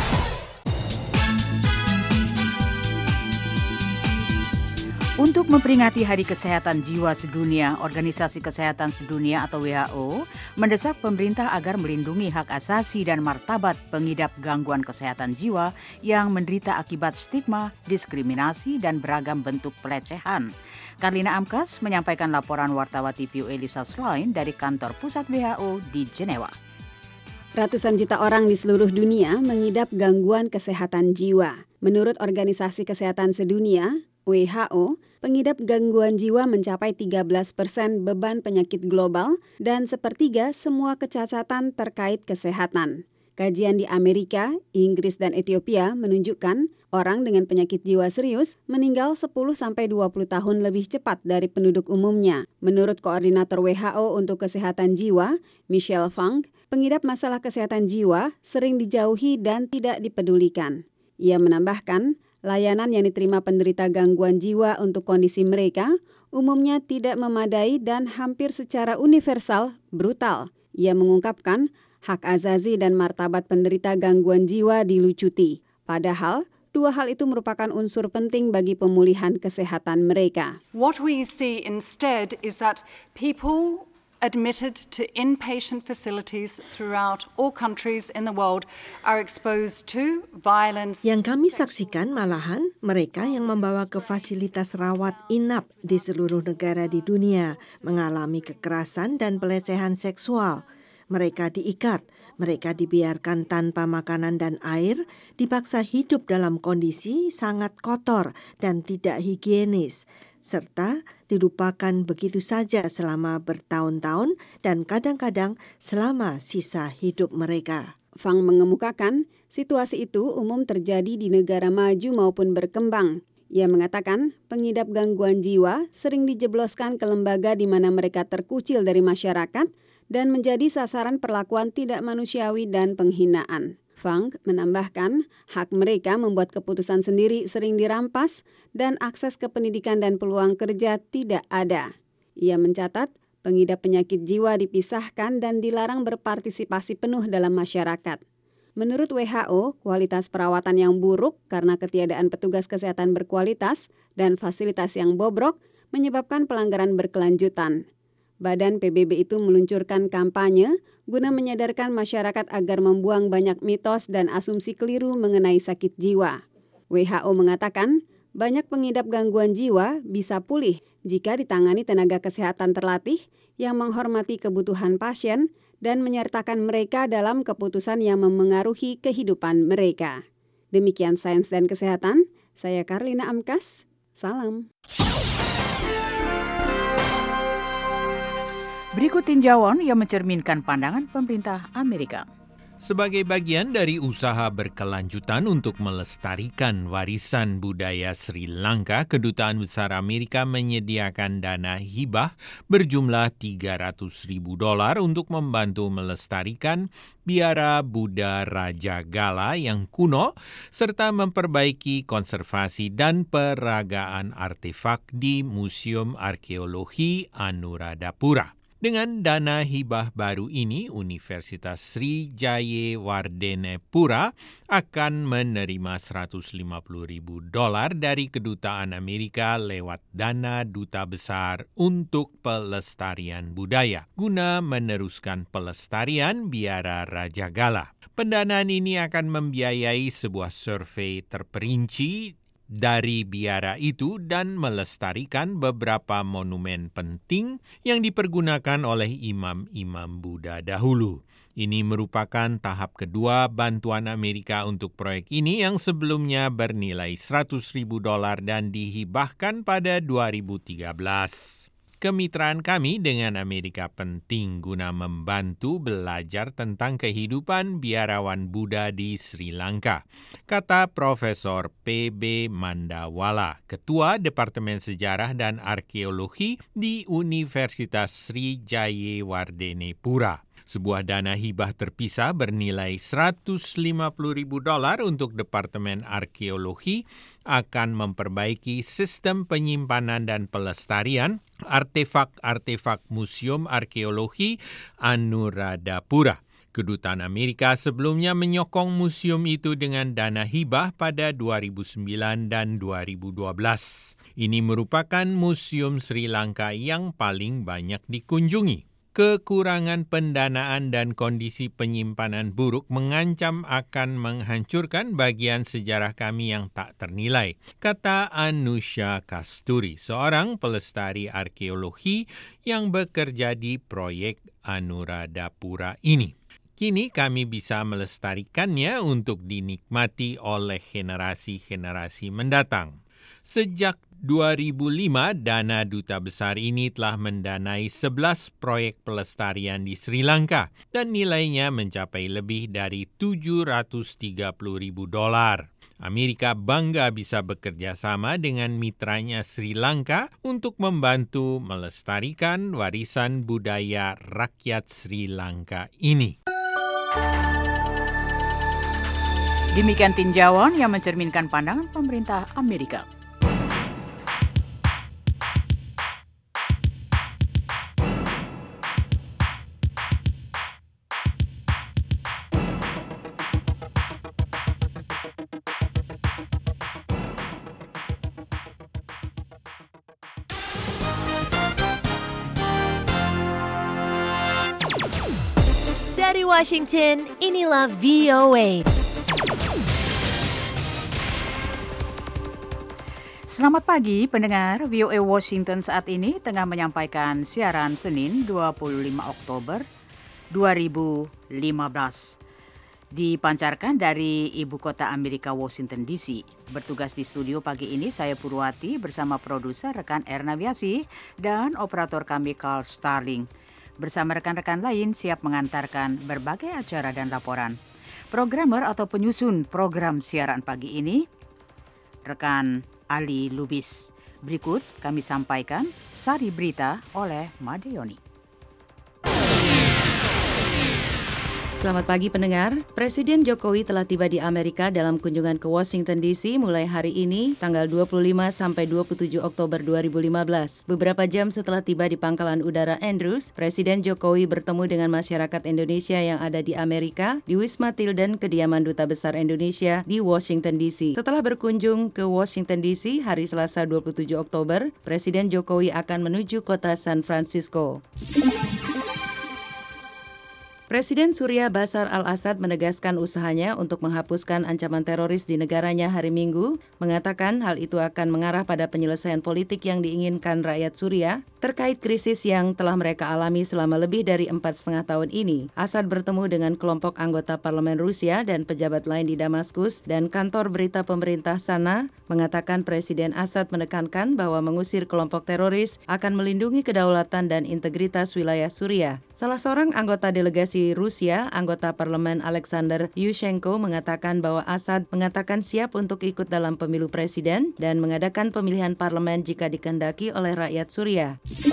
B: Untuk memperingati Hari Kesehatan Jiwa Sedunia, Organisasi Kesehatan Sedunia atau W H O mendesak pemerintah agar melindungi hak asasi dan martabat pengidap gangguan kesehatan jiwa yang menderita akibat stigma, diskriminasi, dan beragam bentuk pelecehan. Karlina Amkas menyampaikan laporan wartawati V O A Lisa Schlein dari kantor pusat W H O di Jenewa.
P: Ratusan juta orang di seluruh dunia mengidap gangguan kesehatan jiwa. Menurut Organisasi Kesehatan Sedunia, W H O, pengidap gangguan jiwa mencapai tiga belas persen beban penyakit global dan sepertiga semua kecacatan terkait kesehatan. Kajian di Amerika, Inggris, dan Ethiopia menunjukkan orang dengan penyakit jiwa serius meninggal sepuluh sampai dua puluh tahun lebih cepat dari penduduk umumnya. Menurut Koordinator W H O untuk Kesehatan Jiwa, Michelle Fang, pengidap masalah kesehatan jiwa sering dijauhi dan tidak dipedulikan. Ia menambahkan, layanan yang diterima penderita gangguan jiwa untuk kondisi mereka umumnya tidak memadai dan hampir secara universal brutal. Ia mengungkapkan, hak azazi dan martabat penderita gangguan jiwa dilucuti. Padahal, dua hal itu merupakan unsur penting bagi pemulihan kesehatan mereka.
Q: What we see instead is that people admitted to inpatient facilities throughout all countries in the world are exposed to violence.
R: Yang kami saksikan malahan mereka yang membawa ke fasilitas rawat inap di seluruh negara di dunia mengalami kekerasan dan pelecehan seksual. Mereka diikat, mereka dibiarkan tanpa makanan dan air, dipaksa hidup dalam kondisi sangat kotor dan tidak higienis, serta dilupakan begitu saja selama bertahun-tahun dan kadang-kadang selama sisa hidup mereka.
P: Fang mengemukakan, situasi itu umum terjadi di negara maju maupun berkembang. Ia mengatakan, pengidap gangguan jiwa sering dijebloskan ke lembaga di mana mereka terkucil dari masyarakat dan menjadi sasaran perlakuan tidak manusiawi dan penghinaan. Fang menambahkan, hak mereka membuat keputusan sendiri sering dirampas dan akses ke pendidikan dan peluang kerja tidak ada. Ia mencatat, pengidap penyakit jiwa dipisahkan dan dilarang berpartisipasi penuh dalam masyarakat. Menurut W H O, kualitas perawatan yang buruk karena ketiadaan petugas kesehatan berkualitas dan fasilitas yang bobrok menyebabkan pelanggaran berkelanjutan. Badan P B B itu meluncurkan kampanye guna menyadarkan masyarakat agar membuang banyak mitos dan asumsi keliru mengenai sakit jiwa. W H O mengatakan, banyak pengidap gangguan jiwa bisa pulih jika ditangani tenaga kesehatan terlatih yang menghormati kebutuhan pasien dan menyertakan mereka dalam keputusan yang memengaruhi kehidupan mereka. Demikian Sains dan Kesehatan, saya Karlina Amkas, salam.
B: Berikut tinjauan yang mencerminkan pandangan pemerintah Amerika.
G: Sebagai bagian dari usaha berkelanjutan untuk melestarikan warisan budaya Sri Lanka, Kedutaan Besar Amerika menyediakan dana hibah berjumlah tiga ratus ribu dolar untuk membantu melestarikan biara Buddha Raja Gala yang kuno, serta memperbaiki konservasi dan peragaan artefak di Museum Arkeologi Anuradhapura. Dengan dana hibah baru ini, Universitas Sri Jayewardenepura akan menerima seratus lima puluh ribu dolar dari Kedutaan Amerika lewat dana Duta Besar untuk Pelestarian Budaya, guna meneruskan pelestarian biara Raja Gala. Pendanaan ini akan membiayai sebuah survei terperinci dari biara itu dan melestarikan beberapa monumen penting yang dipergunakan oleh imam-imam Buddha dahulu. Ini merupakan tahap kedua bantuan Amerika untuk proyek ini yang sebelumnya bernilai seratus ribu dolar dan dihibahkan pada dua ribu tiga belas. Kemitraan kami dengan Amerika penting guna membantu belajar tentang kehidupan biarawan Buddha di Sri Lanka, kata Profesor P B Mandawala, Ketua Departemen Sejarah dan Arkeologi di Universitas Sri Jayewardenepura. Sebuah dana hibah terpisah bernilai seratus lima puluh ribu dolar untuk Departemen Arkeologi akan memperbaiki sistem penyimpanan dan pelestarian artefak-artefak Museum Arkeologi Anuradhapura. Kedutaan Amerika sebelumnya menyokong museum itu dengan dana hibah pada dua ribu sembilan dan dua ribu dua belas. Ini merupakan museum Sri Lanka yang paling banyak dikunjungi. Kekurangan pendanaan dan kondisi penyimpanan buruk mengancam akan menghancurkan bagian sejarah kami yang tak ternilai, kata Anusha Kasturi, seorang pelestari arkeologi yang bekerja di proyek Anuradhapura ini. Kini kami bisa melestarikannya untuk dinikmati oleh generasi-generasi mendatang. Sejak dua ribu lima, dana duta besar ini telah mendanai sebelas proyek pelestarian di Sri Lanka dan nilainya mencapai lebih dari tujuh ratus tiga puluh ribu dolar. Amerika bangga bisa bekerja sama dengan mitranya Sri Lanka untuk membantu melestarikan warisan budaya rakyat Sri Lanka ini.
B: Demikian tinjauan yang mencerminkan pandangan pemerintah Amerika.
A: Dari Washington, inilah V O A.
B: Selamat pagi pendengar, V O A Washington saat ini tengah menyampaikan siaran Senin dua puluh lima Oktober dua ribu lima belas. Dipancarkan dari ibu kota Amerika, Washington D C. Bertugas di studio pagi ini saya Purwati bersama produser rekan Erna Wiasi dan operator kami Carl Starling. Bersama rekan-rekan lain siap mengantarkan berbagai acara dan laporan. Programmer atau penyusun program siaran pagi ini, rekan Ali Lubis. Berikut kami sampaikan sari berita oleh Madeyoni.
E: Selamat pagi pendengar. Presiden Jokowi telah tiba di Amerika dalam kunjungan ke Washington D C mulai hari ini, tanggal dua puluh lima sampai dua puluh tujuh Oktober dua ribu lima belas. Beberapa jam setelah tiba di Pangkalan Udara Andrews, Presiden Jokowi bertemu dengan masyarakat Indonesia yang ada di Amerika di Wisma Tilden, kediaman Duta Besar Indonesia di Washington D C. Setelah berkunjung ke Washington D C hari Selasa dua puluh tujuh Oktober, Presiden Jokowi akan menuju kota San Francisco. Presiden Surya Bashar al-Assad menegaskan usahanya untuk menghapuskan ancaman teroris di negaranya hari Minggu, mengatakan hal itu akan mengarah pada penyelesaian politik yang diinginkan rakyat Suriah terkait krisis yang telah mereka alami selama lebih dari empat setengah tahun ini. Assad bertemu dengan kelompok anggota parlemen Rusia dan pejabat lain di Damaskus, dan kantor berita pemerintah sana mengatakan Presiden Assad menekankan bahwa mengusir kelompok teroris akan melindungi kedaulatan dan integritas wilayah Suriah. Salah seorang anggota delegasi Rusia, anggota parlemen Alexander Yushchenko mengatakan bahwa Assad mengatakan siap untuk ikut dalam pemilu presiden dan mengadakan pemilihan parlemen jika dikehendaki oleh rakyat Suriah.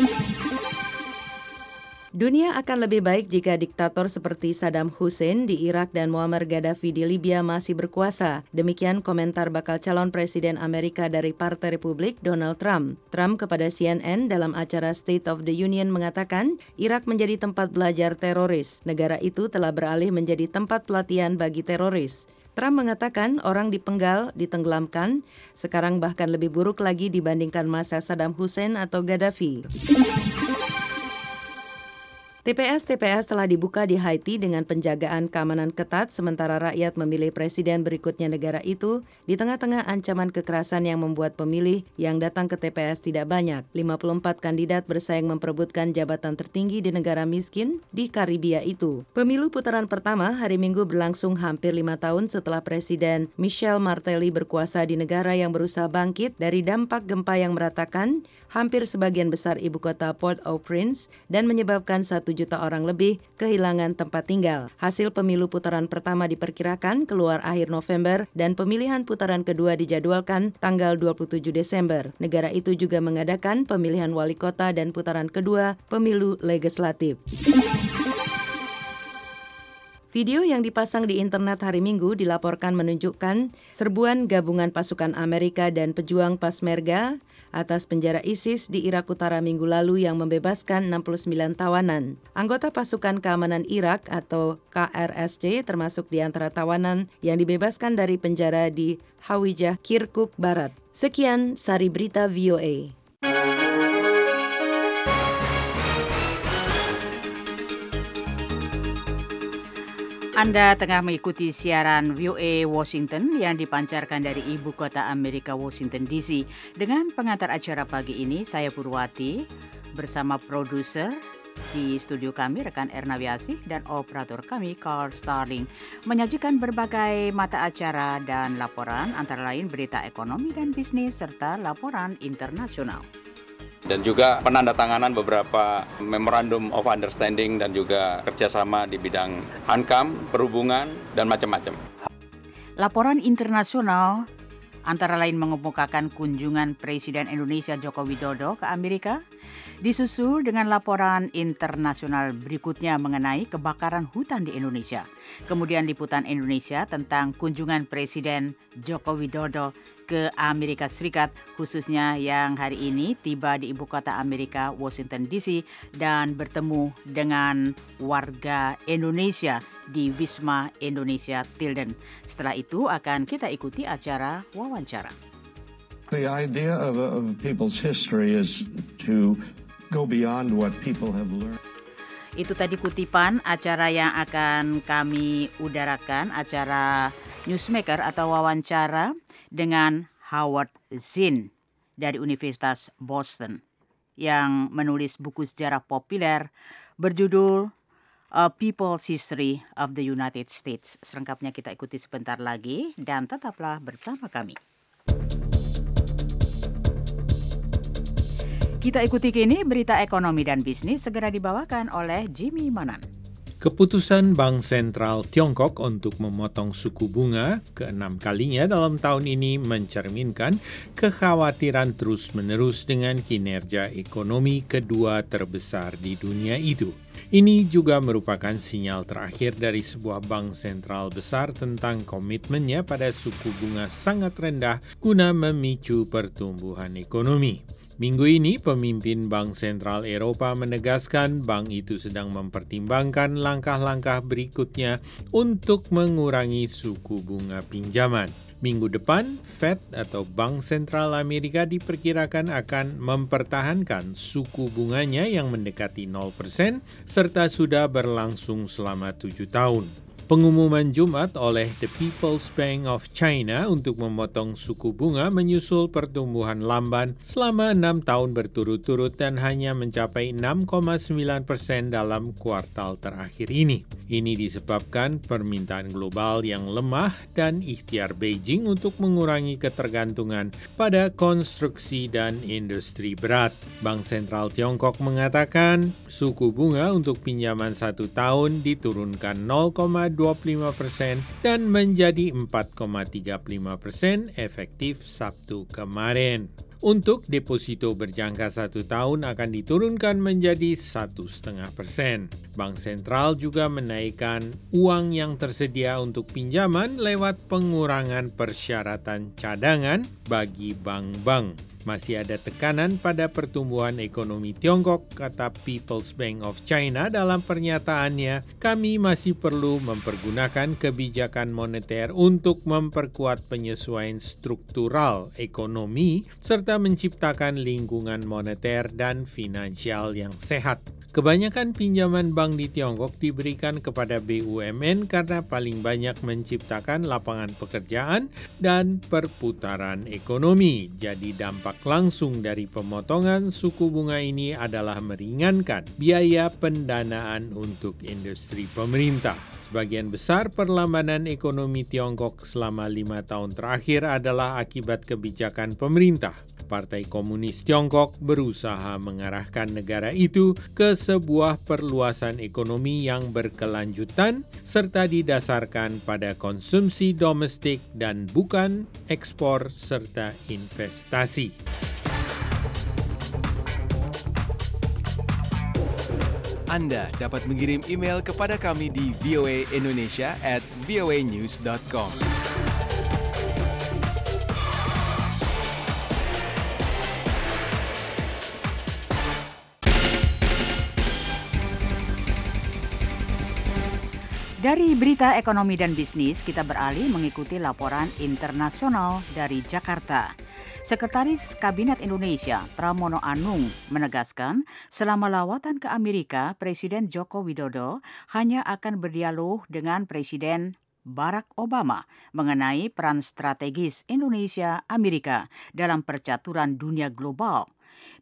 E: Dunia akan lebih baik jika diktator seperti Saddam Hussein di Irak dan Muammar Gaddafi di Libya masih berkuasa. Demikian komentar bakal calon presiden Amerika dari Partai Republik, Donald Trump. Trump kepada C N N dalam acara State of the Union mengatakan Irak menjadi tempat belajar teroris. Negara itu telah beralih menjadi tempat pelatihan bagi teroris. Trump mengatakan orang dipenggal, ditenggelamkan, sekarang bahkan lebih buruk lagi dibandingkan masa Saddam Hussein atau Gaddafi. T P S-T P S telah dibuka di Haiti dengan penjagaan keamanan ketat sementara rakyat memilih presiden berikutnya negara itu di tengah-tengah ancaman kekerasan yang membuat pemilih yang datang ke T P S tidak banyak. lima puluh empat kandidat bersaing memperebutkan jabatan tertinggi di negara miskin di Karibia itu. Pemilu putaran pertama hari Minggu berlangsung hampir lima tahun setelah Presiden Michel Martelly berkuasa di negara yang berusaha bangkit dari dampak gempa yang meratakan hampir sebagian besar ibu kota Port-au-Prince dan menyebabkan satu juta orang lebih kehilangan tempat tinggal. Hasil pemilu putaran pertama diperkirakan keluar akhir November dan pemilihan putaran kedua dijadwalkan tanggal dua puluh tujuh Desember. Negara itu juga mengadakan pemilihan wali kota dan putaran kedua pemilu legislatif. Video yang dipasang di internet hari Minggu dilaporkan menunjukkan serbuan gabungan pasukan Amerika dan pejuang Peshmerga atas penjara ISIS di Irak Utara minggu lalu yang membebaskan enam puluh sembilan tawanan. Anggota pasukan keamanan Irak atau K R S C termasuk di antara tawanan yang dibebaskan dari penjara di Hawijah, Kirkuk Barat. Sekian sari berita V O A.
B: Anda tengah mengikuti siaran V O A Washington yang dipancarkan dari ibu kota Amerika, Washington D C. Dengan pengantar acara pagi ini, saya Purwati bersama produser Di studio kami rekan Erna Wiasih dan operator kami Carl Starling menyajikan berbagai mata acara dan laporan antara lain berita ekonomi dan bisnis serta laporan internasional.
K: Dan juga penandatanganan beberapa Memorandum of Understanding dan juga kerjasama di bidang Hankam, perhubungan, dan macam-macam.
B: Laporan internasional antara lain mengemukakan kunjungan Presiden Indonesia Joko Widodo ke Amerika, disusul dengan laporan internasional berikutnya mengenai kebakaran hutan di Indonesia. Kemudian liputan Indonesia tentang kunjungan Presiden Joko Widodo ke Amerika Serikat, khususnya yang hari ini tiba di ibu kota Amerika, Washington D C, dan bertemu dengan warga Indonesia di Wisma Indonesia Tilden. Setelah itu akan kita ikuti acara wawancara.
S: The idea of, of people's history is to go beyond what people have learned.
B: Itu tadi kutipan acara yang akan kami udarakan, acara Newsmaker atau wawancara dengan Howard Zinn dari Universitas Boston yang menulis buku sejarah populer berjudul A People's History of the United States. Selengkapnya kita ikuti sebentar lagi dan tetaplah bersama kami. Kita ikuti kini berita ekonomi dan bisnis segera dibawakan oleh Jimmy Manan.
G: Keputusan Bank Sentral Tiongkok untuk memotong suku bunga keenam kalinya dalam tahun ini mencerminkan kekhawatiran terus-menerus dengan kinerja ekonomi kedua terbesar di dunia itu. Ini juga merupakan sinyal terakhir dari sebuah bank sentral besar tentang komitmennya pada suku bunga sangat rendah guna memicu pertumbuhan ekonomi. Minggu ini, pemimpin Bank Sentral Eropa menegaskan bank itu sedang mempertimbangkan langkah-langkah berikutnya untuk mengurangi suku bunga pinjaman. Minggu depan, Fed atau Bank Sentral Amerika diperkirakan akan mempertahankan suku bunganya yang mendekati nol persen serta sudah berlangsung selama tujuh tahun. Pengumuman Jumat oleh The People's Bank of China untuk memotong suku bunga menyusul pertumbuhan lamban selama enam tahun berturut-turut dan hanya mencapai enam koma sembilan persen dalam kuartal terakhir ini. Ini disebabkan permintaan global yang lemah dan ikhtiar Beijing untuk mengurangi ketergantungan pada konstruksi dan industri berat. Bank Sentral Tiongkok mengatakan suku bunga untuk pinjaman satu tahun diturunkan nol koma dua puluh lima persen dan menjadi empat koma tiga puluh lima persen efektif Sabtu kemarin. Untuk deposito berjangka satu tahun akan diturunkan menjadi satu koma lima persen. Bank Sentral juga menaikkan uang yang tersedia untuk pinjaman lewat pengurangan persyaratan cadangan bagi bank-bank. Masih ada tekanan pada pertumbuhan ekonomi Tiongkok, kata People's Bank of China dalam pernyataannya, kami masih perlu mempergunakan kebijakan moneter untuk memperkuat penyesuaian struktural ekonomi serta menciptakan lingkungan moneter dan finansial yang sehat. Kebanyakan pinjaman bank di Tiongkok diberikan kepada B U M N karena paling banyak menciptakan lapangan pekerjaan dan perputaran ekonomi. Jadi dampak langsung dari pemotongan suku bunga ini adalah meringankan biaya pendanaan untuk industri pemerintah. Sebagian besar perlambatan ekonomi Tiongkok selama lima tahun terakhir adalah akibat kebijakan pemerintah. Partai Komunis Tiongkok berusaha mengarahkan negara itu ke sebuah perluasan ekonomi yang berkelanjutan serta didasarkan pada konsumsi domestik dan bukan ekspor serta investasi.
H: Anda dapat mengirim email kepada kami di v o a indonesia at v o a news dot com.
B: Dari berita ekonomi dan bisnis, kita beralih mengikuti laporan internasional dari Jakarta. Sekretaris Kabinet Indonesia Pramono Anung menegaskan selama lawatan ke Amerika, Presiden Joko Widodo hanya akan berdialog dengan Presiden Barack Obama mengenai peran strategis Indonesia-Amerika dalam percaturan dunia global.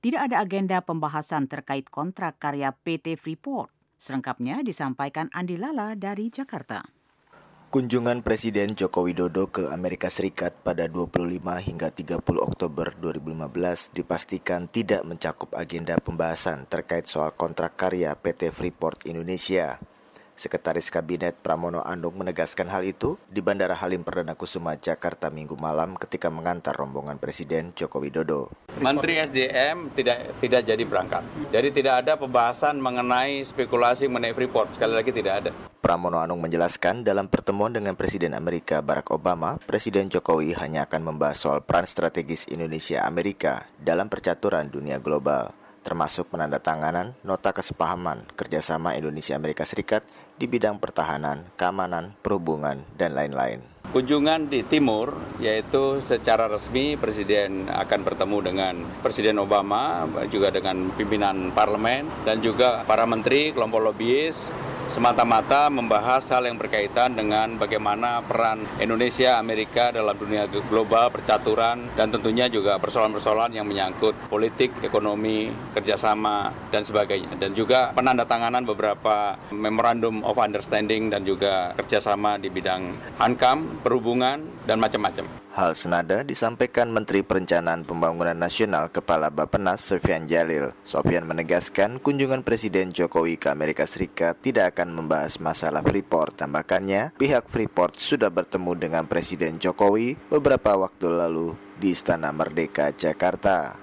B: tidak ada agenda pembahasan terkait kontrak karya P T Freeport. Selengkapnya disampaikan Andi Lala dari Jakarta.
D: Kunjungan Presiden Joko Widodo ke Amerika Serikat pada dua puluh lima hingga tiga puluh Oktober dua ribu lima belas dipastikan tidak mencakup agenda pembahasan terkait soal kontrak karya P T Freeport Indonesia. Sekretaris Kabinet Pramono Anung menegaskan hal itu di Bandara Halim Perdana Kusuma, Jakarta Minggu malam ketika mengantar rombongan Presiden Joko Widodo.
K: Menteri S D M tidak tidak jadi berangkat. Jadi tidak ada pembahasan mengenai spekulasi mengenai Freeport. Sekali lagi tidak ada.
D: Pramono Anung menjelaskan dalam pertemuan dengan Presiden Amerika Barack Obama, Presiden Jokowi hanya akan membahas soal peran strategis Indonesia-Amerika dalam percaturan dunia global, termasuk penandatanganan nota kesepahaman kerjasama Indonesia-Amerika Serikat di bidang pertahanan, keamanan, perhubungan, dan lain-lain.
K: Kunjungan di Timur, yaitu secara resmi Presiden akan bertemu dengan Presiden Obama, juga dengan pimpinan parlemen, dan juga para menteri, kelompok lobbyis, semata-mata membahas hal yang berkaitan dengan bagaimana peran Indonesia, Amerika dalam dunia global, percaturan, dan tentunya juga persoalan-persoalan yang menyangkut politik, ekonomi, kerjasama, dan sebagainya. Dan juga penandatanganan beberapa Memorandum of Understanding dan juga kerjasama di bidang Hankam, perhubungan, dan macam-macam.
D: Hal senada disampaikan Menteri Perencanaan Pembangunan Nasional Kepala Bappenas Sofyan Jalil. Sofyan menegaskan kunjungan Presiden Jokowi ke Amerika Serikat tidak akan membahas masalah Freeport. Tambahkannya, pihak Freeport sudah bertemu dengan Presiden Jokowi beberapa waktu lalu di Istana Merdeka, Jakarta.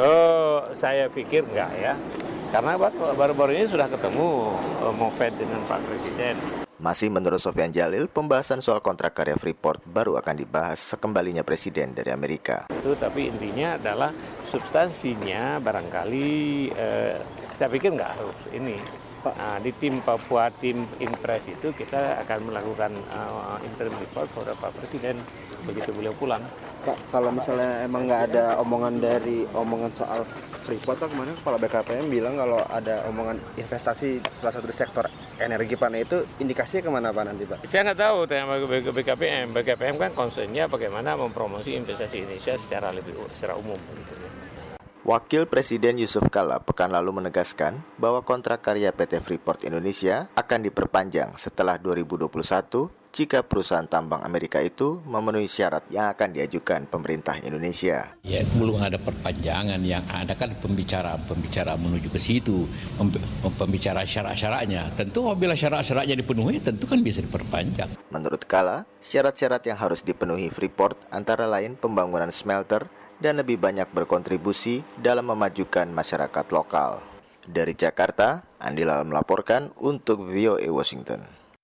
L: Oh, saya pikir enggak ya. Karena baru-baru ini sudah ketemu Mofed dengan Pak Presiden.
D: Masih menurut Sofyan Jalil, pembahasan soal kontrak karya Freeport baru akan dibahas sekembalinya Presiden dari Amerika.
L: Itu tapi intinya adalah substansinya barangkali eh, saya pikir nggak harus ini. Nah, di tim Papua, tim Impres itu kita akan melakukan uh, interim report kepada Pak Presiden begitu beliau pulang.
T: Pak, kalau misalnya emang nggak ada omongan dari omongan soal Freeport, Pak, kemarin Kepala B K P M bilang kalau ada omongan investasi salah satu di sektor energi Pak, nah itu indikasinya kemana Pak nanti Pak?
L: Saya nggak tahu tanya B K P M. B K P M kan concernnya bagaimana mempromosi investasi Indonesia secara lebih secara umum gitu ya.
D: Wakil Presiden Yusuf Kala pekan lalu menegaskan bahwa kontrak karya P T Freeport Indonesia akan diperpanjang setelah dua ribu dua puluh satu jika perusahaan tambang Amerika itu memenuhi syarat yang akan diajukan pemerintah Indonesia.
U: Ya, belum ada perpanjangan, yang ada kan pembicaraan-pembicaraan menuju ke situ, pembicaraan syarat-syaratnya. Tentu apabila syarat-syaratnya dipenuhi, tentu kan bisa diperpanjang.
D: Menurut Kala, syarat-syarat yang harus dipenuhi Freeport antara lain pembangunan smelter dan lebih banyak berkontribusi dalam memajukan masyarakat lokal. Dari Jakarta, Andi Lala melaporkan untuk V O A Washington.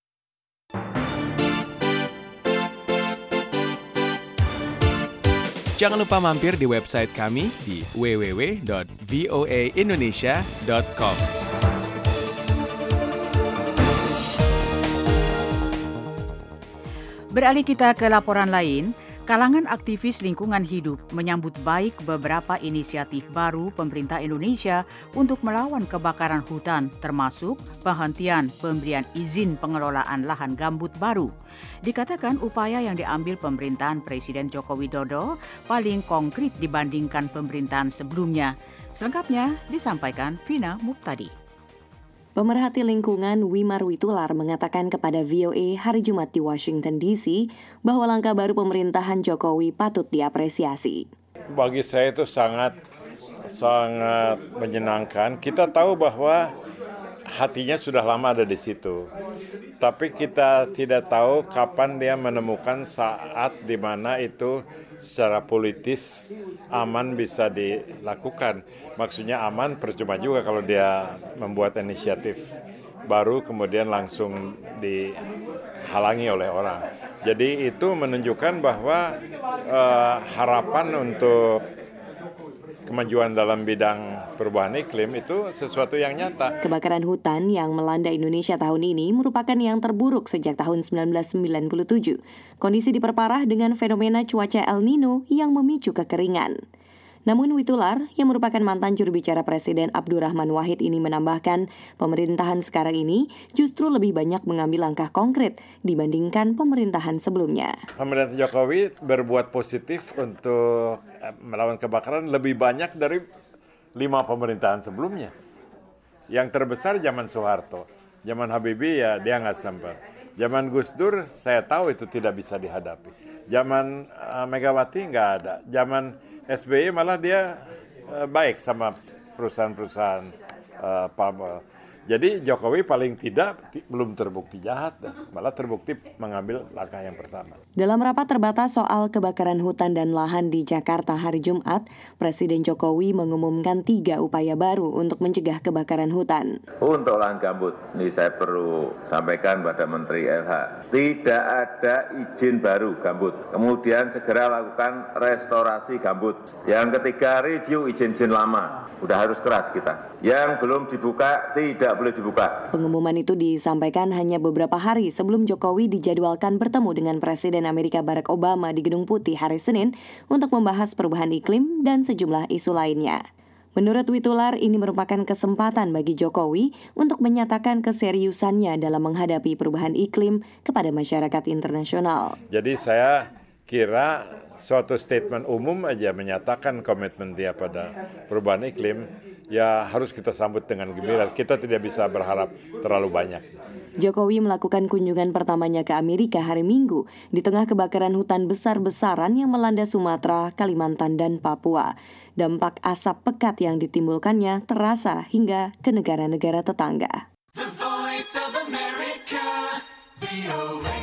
H: Jangan lupa mampir di website kami di w w w dot v o a indonesia dot com.
B: Beralih kita ke laporan lain. Kalangan aktivis lingkungan hidup menyambut baik beberapa inisiatif baru pemerintah Indonesia untuk melawan kebakaran hutan, termasuk penghentian pemberian izin pengelolaan lahan gambut baru. Dikatakan upaya yang diambil pemerintahan Presiden Joko Widodo paling konkret dibandingkan pemerintahan sebelumnya. Selengkapnya disampaikan Vina Muktadi.
V: Pemerhati lingkungan Wimar Witular mengatakan kepada V O A hari Jumat di Washington D C bahwa langkah baru pemerintahan Jokowi patut diapresiasi.
F: Bagi saya itu sangat sangat menyenangkan. Kita tahu bahwa hatinya sudah lama ada di situ. Tapi kita tidak tahu kapan dia menemukan saat di mana itu secara politis aman bisa dilakukan. Maksudnya aman percuma juga kalau dia membuat inisiatif baru kemudian langsung dihalangi oleh orang. Jadi itu menunjukkan bahwa uh, harapan untuk kemajuan dalam bidang perubahan iklim itu sesuatu yang nyata.
V: Kebakaran hutan yang melanda Indonesia tahun ini merupakan yang terburuk sejak tahun sembilan belas sembilan puluh tujuh. Kondisi diperparah dengan fenomena cuaca El Nino yang memicu kekeringan. Namun Witular, yang merupakan mantan juru bicara Presiden Abdurrahman Wahid ini menambahkan, pemerintahan sekarang ini justru lebih banyak mengambil langkah konkret dibandingkan pemerintahan sebelumnya.
F: Pemerintah Jokowi berbuat positif untuk melawan kebakaran lebih banyak dari lima pemerintahan sebelumnya. Yang terbesar zaman Soeharto, zaman Habibie ya dia nggak sempat. Zaman Gus Dur saya tahu itu tidak bisa dihadapi. Zaman uh, Megawati nggak ada. Zaman S B Y malah dia uh, baik sama perusahaan-perusahaan uh, pabel. Jadi Jokowi paling tidak t- belum terbukti jahat, malah terbukti mengambil langkah yang pertama.
V: Dalam rapat terbatas soal kebakaran hutan dan lahan di Jakarta hari Jumat, Presiden Jokowi mengumumkan tiga upaya baru untuk mencegah kebakaran hutan.
J: Untuk lahan gambut, ini saya perlu sampaikan pada Menteri L H, tidak ada izin baru gambut. Kemudian segera lakukan restorasi gambut. Yang ketiga, review izin-izin lama. Udah harus keras kita. Yang belum dibuka, tidak boleh dibuka.
V: Pengumuman itu disampaikan hanya beberapa hari sebelum Jokowi dijadwalkan bertemu dengan Presiden Amerika Barack Obama di Gedung Putih hari Senin untuk membahas perubahan iklim dan sejumlah isu lainnya. Menurut Witular, ini merupakan kesempatan bagi Jokowi untuk menyatakan keseriusannya dalam menghadapi perubahan iklim kepada masyarakat internasional.
F: Jadi saya kira suatu statement umum aja menyatakan komitmen dia pada perubahan iklim, ya harus kita sambut dengan gembira. Kita tidak bisa berharap terlalu banyak.
V: Jokowi melakukan kunjungan pertamanya ke Amerika hari Minggu di tengah kebakaran hutan besar-besaran yang melanda Sumatera, Kalimantan, dan Papua. Dampak asap pekat yang ditimbulkannya terasa hingga ke negara-negara tetangga.
C: The Voice of America, V O A.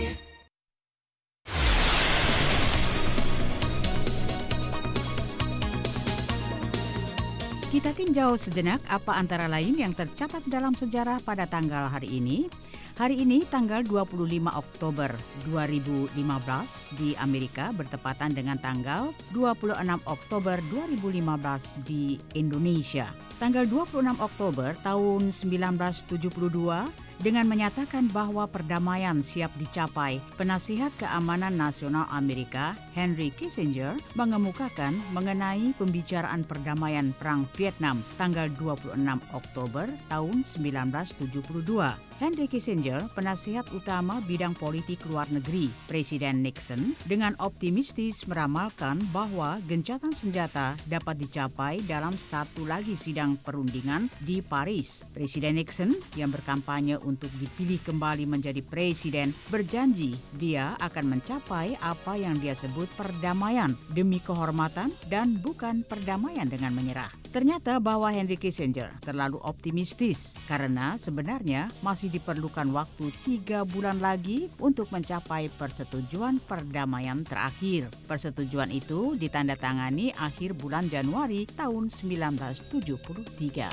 B: Kita tinjau sejenak apa antara lain yang tercatat dalam sejarah pada tanggal hari ini. Hari ini tanggal dua puluh lima Oktober dua ribu lima belas di Amerika bertepatan dengan tanggal dua puluh enam Oktober dua ribu lima belas di Indonesia. Tanggal dua puluh enam Oktober tahun sembilan belas tujuh puluh dua dengan menyatakan bahwa perdamaian siap dicapai, Penasihat Keamanan Nasional Amerika Henry Kissinger mengemukakan mengenai pembicaraan perdamaian Perang Vietnam tanggal dua puluh enam Oktober tahun sembilan belas tujuh puluh dua. Henry Kissinger, penasihat utama bidang politik luar negeri Presiden Nixon, dengan optimistis meramalkan bahwa gencatan senjata dapat dicapai dalam satu lagi sidang perundingan di Paris. Presiden Nixon yang berkampanye untuk dipilih kembali menjadi presiden berjanji dia akan mencapai apa yang dia sebut perdamaian demi kehormatan dan bukan perdamaian dengan menyerah. Ternyata bahwa Henry Kissinger terlalu optimistis karena sebenarnya masih diperlukan waktu tiga bulan lagi untuk mencapai persetujuan perdamaian terakhir. Persetujuan itu ditandatangani akhir bulan Januari tahun sembilan belas tujuh puluh tiga.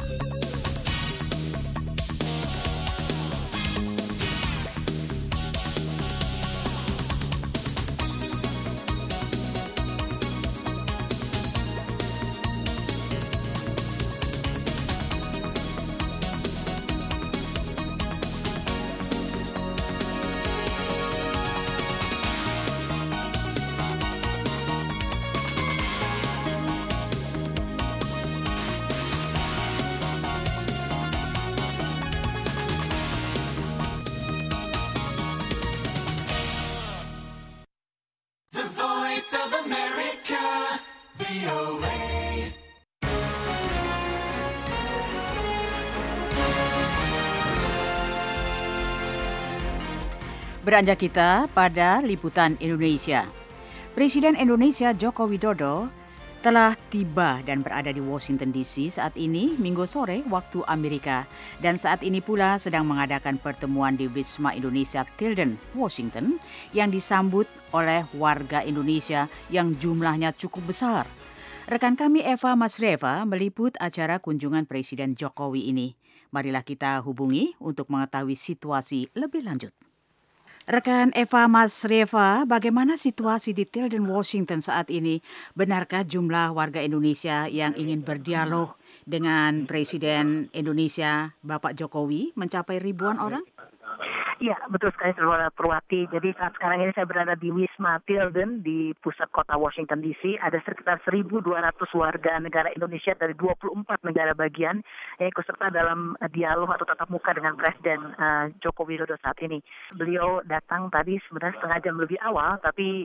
B: Beranjak kita pada liputan Indonesia. Presiden Indonesia Joko Widodo telah tiba dan berada di Washington D C saat ini Minggu sore waktu Amerika dan saat ini pula sedang mengadakan pertemuan di Wisma Indonesia Tilden, Washington yang disambut oleh warga Indonesia yang jumlahnya cukup besar. Rekan kami Eva Masreva meliput acara kunjungan Presiden Jokowi ini. Marilah kita hubungi untuk mengetahui situasi lebih lanjut. Rekan Eva Masreva, bagaimana situasi di Tilden, Washington saat ini? Benarkah jumlah warga Indonesia yang ingin berdialog dengan Presiden Indonesia Bapak Jokowi mencapai ribuan orang?
I: Iya, betul sekali Saudara Purwati. Jadi saat sekarang ini saya berada di Wisma Tilden di pusat kota Washington D C. Ada sekitar seribu dua ratus warga negara Indonesia dari dua puluh empat negara bagian yang ikut serta dalam dialog atau tatap muka dengan Presiden uh, Joko Widodo saat ini. Beliau datang tadi sebenarnya setengah jam lebih awal, tapi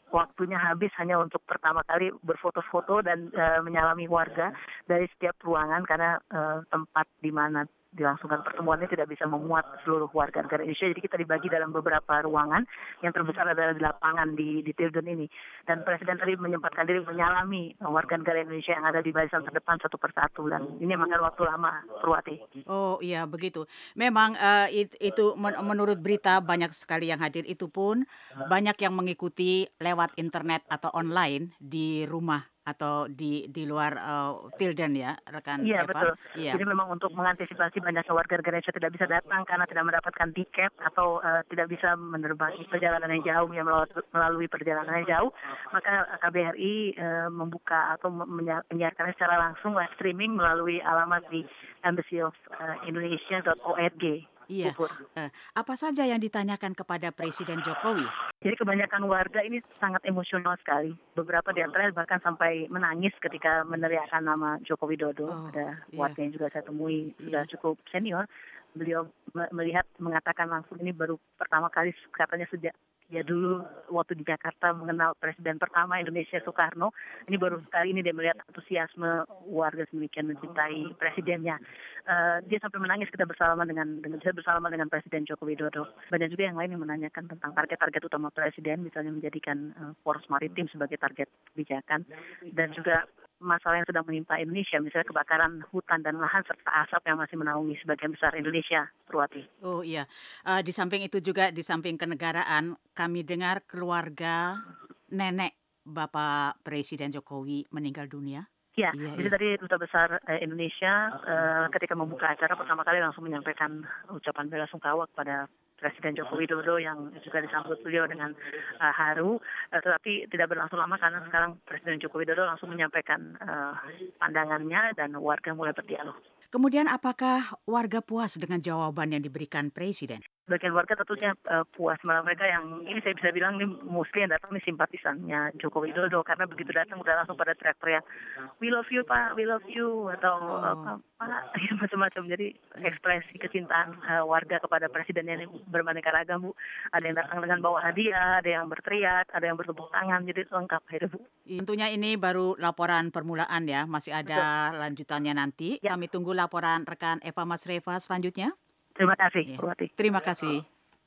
I: waktunya habis hanya untuk pertama kali berfoto-foto dan uh, menyalami warga dari setiap ruangan karena uh, tempat di mana dilangsungkan pertemuan ini tidak bisa memuat seluruh warga negara Indonesia. Jadi kita dibagi dalam beberapa ruangan, yang terbesar adalah di lapangan di, di Tilden ini. Dan Presiden tadi menyempatkan diri menyalami warga negara Indonesia yang ada di barisan terdepan satu persatu. Dan ini makan waktu lama, Purwati.
B: Oh iya, begitu. Memang uh, it, itu men- menurut berita banyak sekali yang hadir, itu pun banyak yang mengikuti lewat internet atau online di rumah atau di di luar uh, Tilden ya, rekan
I: Iya,
B: Eva.
I: betul.
B: Iya.
I: Jadi memang untuk mengantisipasi banyaknya warga negara Indonesia tidak bisa datang karena tidak mendapatkan tiket atau uh, tidak bisa menerbangi perjalanan yang jauh, yang melalui perjalanan yang jauh, maka K B R I uh, membuka atau menyiarkannya secara langsung live streaming melalui alamat di embassy of indonesia dot org.
B: Iya. Uh, apa saja yang ditanyakan kepada Presiden Jokowi?
I: Jadi kebanyakan warga ini sangat emosional sekali. Beberapa di antaranya bahkan sampai menangis ketika meneriakkan nama Joko Widodo. Oh, Ada iya. warga yang juga saya temui, iya. sudah cukup senior. Beliau melihat, mengatakan langsung ini baru pertama kali katanya sejak ya dulu waktu di Jakarta mengenal Presiden pertama Indonesia Soekarno. Ini baru kali ini dia melihat antusiasme warga sedemikian mencintai presidennya. Uh, dia sampai menangis kita bersalaman dengan dengan saya bersalaman dengan Presiden Joko Widodo. Banyak juga yang lain yang menanyakan tentang target-target utama Presiden, misalnya menjadikan uh, poros maritim sebagai target kebijakan, dan juga masalah yang sedang menimpa Indonesia, misalnya kebakaran hutan dan lahan serta asap yang masih menaungi sebagian besar Indonesia, Purwati.
B: Oh iya, uh, di samping itu juga, di samping kenegaraan, kami dengar keluarga nenek Bapak Presiden Jokowi meninggal dunia.
I: Ya,
B: iya,
I: jadi
B: iya.
I: tadi Duta Besar eh, Indonesia eh, ketika membuka acara pertama kali langsung menyampaikan ucapan bela sungkawa kepada Presiden Joko Widodo yang juga disambut beliau dengan uh, haru, uh, tetapi tidak berlangsung lama karena sekarang Presiden Joko Widodo langsung menyampaikan uh, pandangannya dan warga mulai berdialog.
B: Kemudian apakah warga puas dengan jawaban yang diberikan Presiden?
I: Sebagian warga tentunya uh, puas, malah mereka yang ini saya bisa bilang ini mostly yang datang ini simpatisannya Joko Widodo, karena begitu datang udah langsung pada teriak-teriak we love you Pak, we love you, atau oh. apa Pak, ya, macam-macam. Jadi ekspresi kecintaan uh, warga kepada Presiden ini bermaneka ragam, Bu. Ada yang datang dengan bawa hadiah, ada yang berteriak, ada yang bertepuk tangan, jadi lengkap ya, Bu.
B: Tentunya ini baru laporan permulaan ya, masih ada Betul. lanjutannya nanti. Ya. Kami tunggu laporan rekan Eva Masreva selanjutnya.
I: Terima kasih,
B: ya. Terima kasih.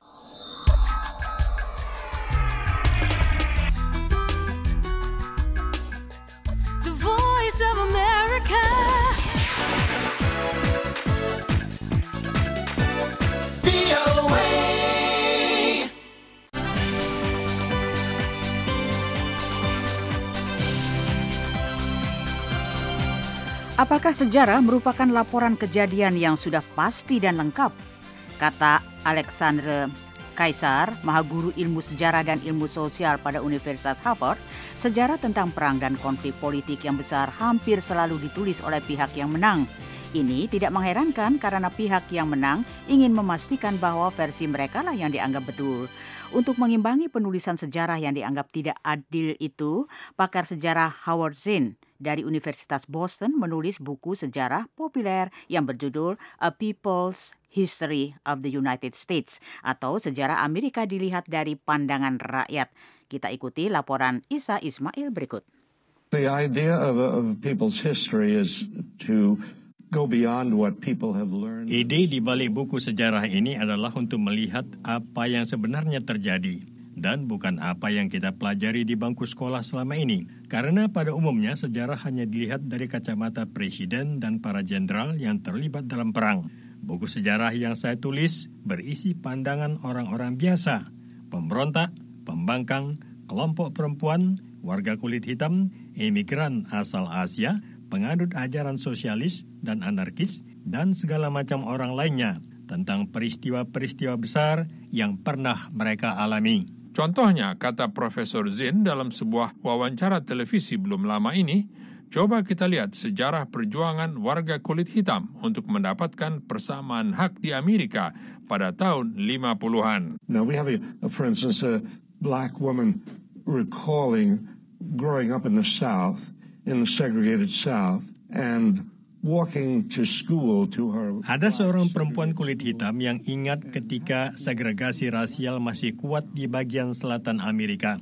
C: The Voice of America. V O A.
B: Apakah sejarah merupakan laporan kejadian yang sudah pasti dan lengkap? Kata Alexander Kaisar, Mahaguru Ilmu Sejarah dan Ilmu Sosial pada Universitas Harvard, sejarah tentang perang dan konflik politik yang besar hampir selalu ditulis oleh pihak yang menang. Ini tidak mengherankan karena pihak yang menang ingin memastikan bahwa versi mereka lah yang dianggap betul. Untuk mengimbangi penulisan sejarah yang dianggap tidak adil itu, pakar sejarah Howard Zinn dari Universitas Boston menulis buku sejarah populer yang berjudul A People's History of the United States, atau Sejarah Amerika Dilihat dari Pandangan Rakyat. Kita ikuti laporan Isa Ismail berikut.
S: The idea of, of people's history is to go beyond what people have learned.
N: Ide di balik buku sejarah ini adalah untuk melihat apa yang sebenarnya terjadi dan bukan apa yang kita pelajari di bangku sekolah selama ini. Karena pada umumnya sejarah hanya dilihat dari kacamata presiden dan para jenderal yang terlibat dalam perang. Buku sejarah yang saya tulis berisi pandangan orang-orang biasa, pemberontak, pembangkang, kelompok perempuan, warga kulit hitam, imigran asal Asia, penganut ajaran sosialis dan anarkis, dan segala macam orang lainnya tentang peristiwa-peristiwa besar yang pernah mereka alami.
O: Contohnya, kata Profesor Zinn dalam sebuah wawancara televisi belum lama ini, coba kita lihat sejarah perjuangan warga kulit hitam untuk mendapatkan persamaan hak di Amerika pada tahun lima puluhan.
S: Now we have, a, for instance, a black woman recalling growing up in the South, in the segregated South, and walking to school to her.
N: Ada seorang perempuan kulit hitam yang ingat ketika segregasi rasial masih kuat di bagian selatan Amerika.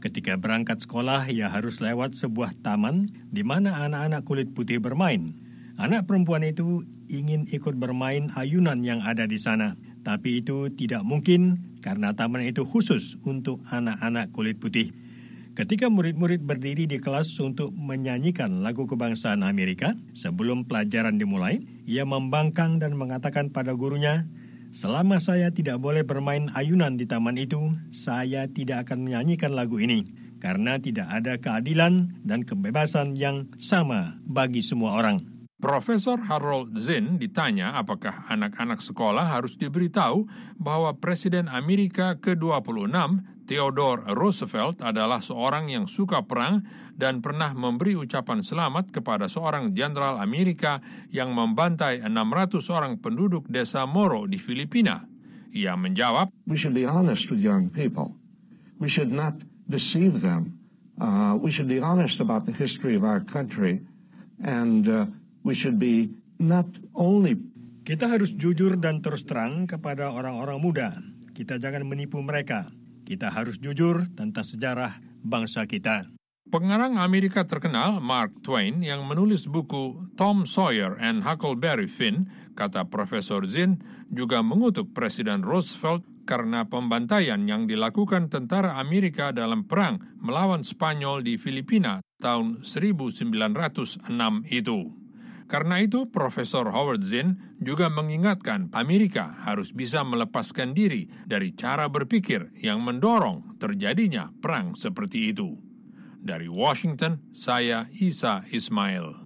N: Ketika berangkat sekolah, ia harus lewat sebuah taman di mana anak-anak kulit putih bermain. Anak perempuan itu ingin ikut bermain ayunan yang ada di sana, tapi itu tidak mungkin karena taman itu khusus untuk anak-anak kulit putih. Ketika murid-murid berdiri di kelas untuk menyanyikan lagu kebangsaan Amerika, sebelum pelajaran dimulai, ia membangkang dan mengatakan pada gurunya, "Selama saya tidak boleh bermain ayunan di taman itu, saya tidak akan menyanyikan lagu ini, karena tidak ada keadilan dan kebebasan yang sama bagi semua orang."
O: Profesor Harold Zinn ditanya apakah anak-anak sekolah harus diberitahu bahwa Presiden Amerika ke dua puluh enam, Theodore Roosevelt, adalah seorang yang suka perang dan pernah memberi ucapan selamat kepada seorang jenderal Amerika yang membantai enam ratus orang penduduk desa Moro di Filipina. Ia menjawab,
S: We should be honest with young people. We should not deceive them. Uh, we should be honest about the history of our country. And uh, we should be not only...
N: Kita harus jujur dan terus terang kepada orang-orang muda. Kita jangan menipu mereka. Kita harus jujur tentang sejarah bangsa kita.
O: Pengarang Amerika terkenal Mark Twain yang menulis buku Tom Sawyer and Huckleberry Finn, kata Profesor Zinn, juga mengutuk Presiden Roosevelt karena pembantaian yang dilakukan tentara Amerika dalam perang melawan Spanyol di Filipina tahun seribu sembilan ratus enam itu. Karena itu, Profesor Howard Zinn juga mengingatkan Amerika harus bisa melepaskan diri dari cara berpikir yang mendorong terjadinya perang seperti itu. Dari Washington, saya Isa Ismail.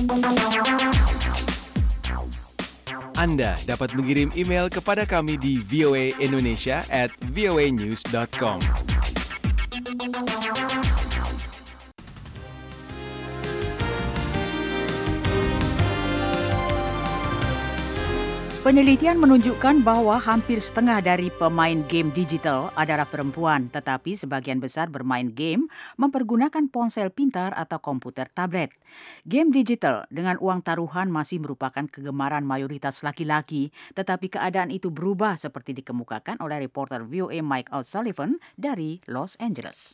H: Anda dapat mengirim email kepada kami di voaindonesia at voanews dot com.
B: Penelitian menunjukkan bahwa hampir setengah dari pemain game digital adalah perempuan, tetapi sebagian besar bermain game mempergunakan ponsel pintar atau komputer tablet. Game digital dengan uang taruhan masih merupakan kegemaran mayoritas laki-laki, tetapi keadaan itu berubah seperti dikemukakan oleh reporter V O A Mike O'Sullivan dari Los Angeles.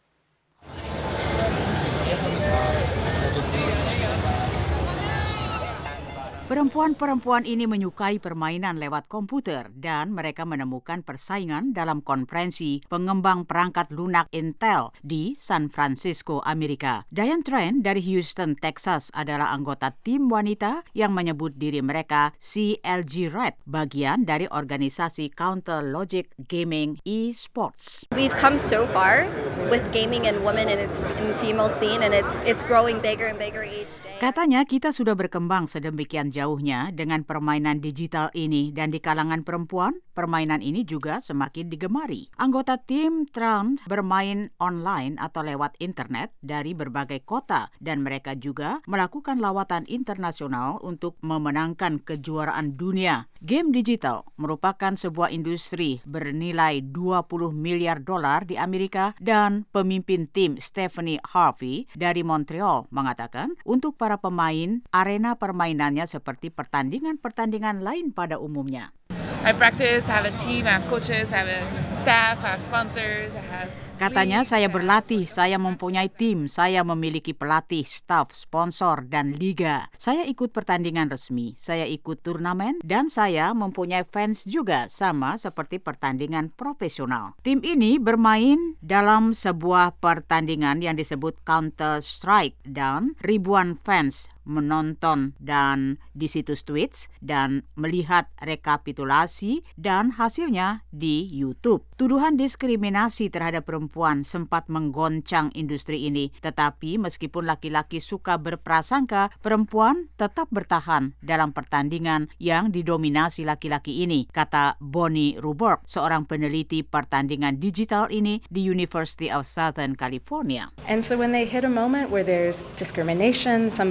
B: Perempuan-perempuan ini menyukai permainan lewat komputer dan mereka menemukan persaingan dalam konferensi pengembang perangkat lunak Intel di San Francisco, Amerika. Diane Tran dari Houston, Texas adalah anggota tim wanita yang menyebut diri mereka C L G Red, bagian dari organisasi Counter Logic Gaming eSports.
M: We've come so far with gaming and women in its in female scene, and it's it's growing bigger and bigger each day.
B: Katanya kita sudah berkembang sedemikian jauhnya dengan permainan digital ini dan di kalangan perempuan, permainan ini juga semakin digemari. Anggota tim Tran bermain online atau lewat internet dari berbagai kota dan mereka juga melakukan lawatan internasional untuk memenangkan kejuaraan dunia. Game digital merupakan sebuah industri bernilai dua puluh miliar dolar di Amerika dan pemimpin tim Stephanie Harvey dari Montreal mengatakan untuk para pemain, arena permainannya seperti pertandingan-pertandingan lain pada umumnya.
Q: I practice, I have a team, I have coaches, I have a staff, I have sponsors, I have...
B: Katanya, saya berlatih, saya mempunyai tim, saya memiliki pelatih, staf, sponsor, dan liga. Saya ikut pertandingan resmi, saya ikut turnamen, dan saya mempunyai fans juga, sama seperti pertandingan profesional. Tim ini bermain dalam sebuah pertandingan yang disebut Counter-Strike, dan ribuan fans menonton dan di situs Twitch dan melihat rekapitulasi dan hasilnya di YouTube. Tuduhan diskriminasi terhadap perempuan sempat menggoncang industri ini, tetapi meskipun laki-laki suka berprasangka, perempuan tetap bertahan dalam pertandingan yang didominasi laki-laki ini, kata Bonnie Ruberg, seorang peneliti pertandingan digital ini di University of Southern California.
W: And so when they hit a moment where there's discrimination, somebody says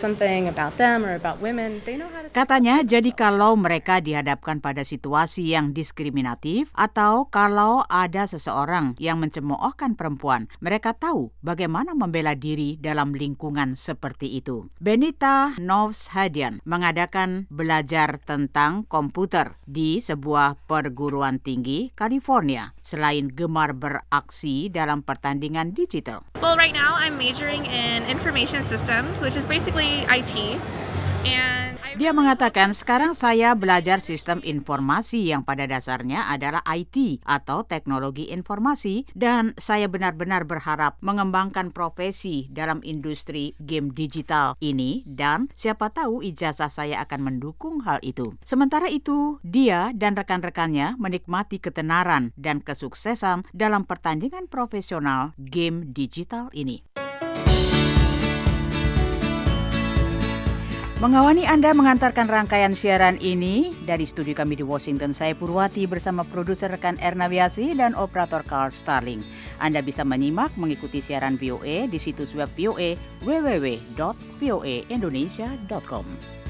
P: something about them or about women, they know how to.
B: Katanya, jadi kalau mereka dihadapkan pada situasi yang diskriminatif atau kalau ada seseorang yang mencemoohkan perempuan, mereka tahu bagaimana membela diri dalam lingkungan seperti itu. Benita Novshadian mengadakan belajar tentang komputer di sebuah perguruan tinggi California selain gemar beraksi dalam pertandingan digital.
R: Well, right now I'm majoring in information systems, which is basically I T. And
B: Dia mengatakan, sekarang saya belajar sistem informasi yang pada dasarnya adalah I T atau teknologi informasi, dan saya benar-benar berharap mengembangkan profesi dalam industri game digital ini, dan siapa tahu ijazah saya akan mendukung hal itu. Sementara itu, dia dan rekan-rekannya menikmati ketenaran dan kesuksesan dalam pertandingan profesional game digital ini. Mengawani Anda mengantarkan rangkaian siaran ini dari studio kami di Washington, saya Purwati bersama produser rekan Erna Wiasi dan operator Carl Starling. Anda bisa menyimak mengikuti siaran V O A di situs web V O A w w w dot v o a indonesia dot com.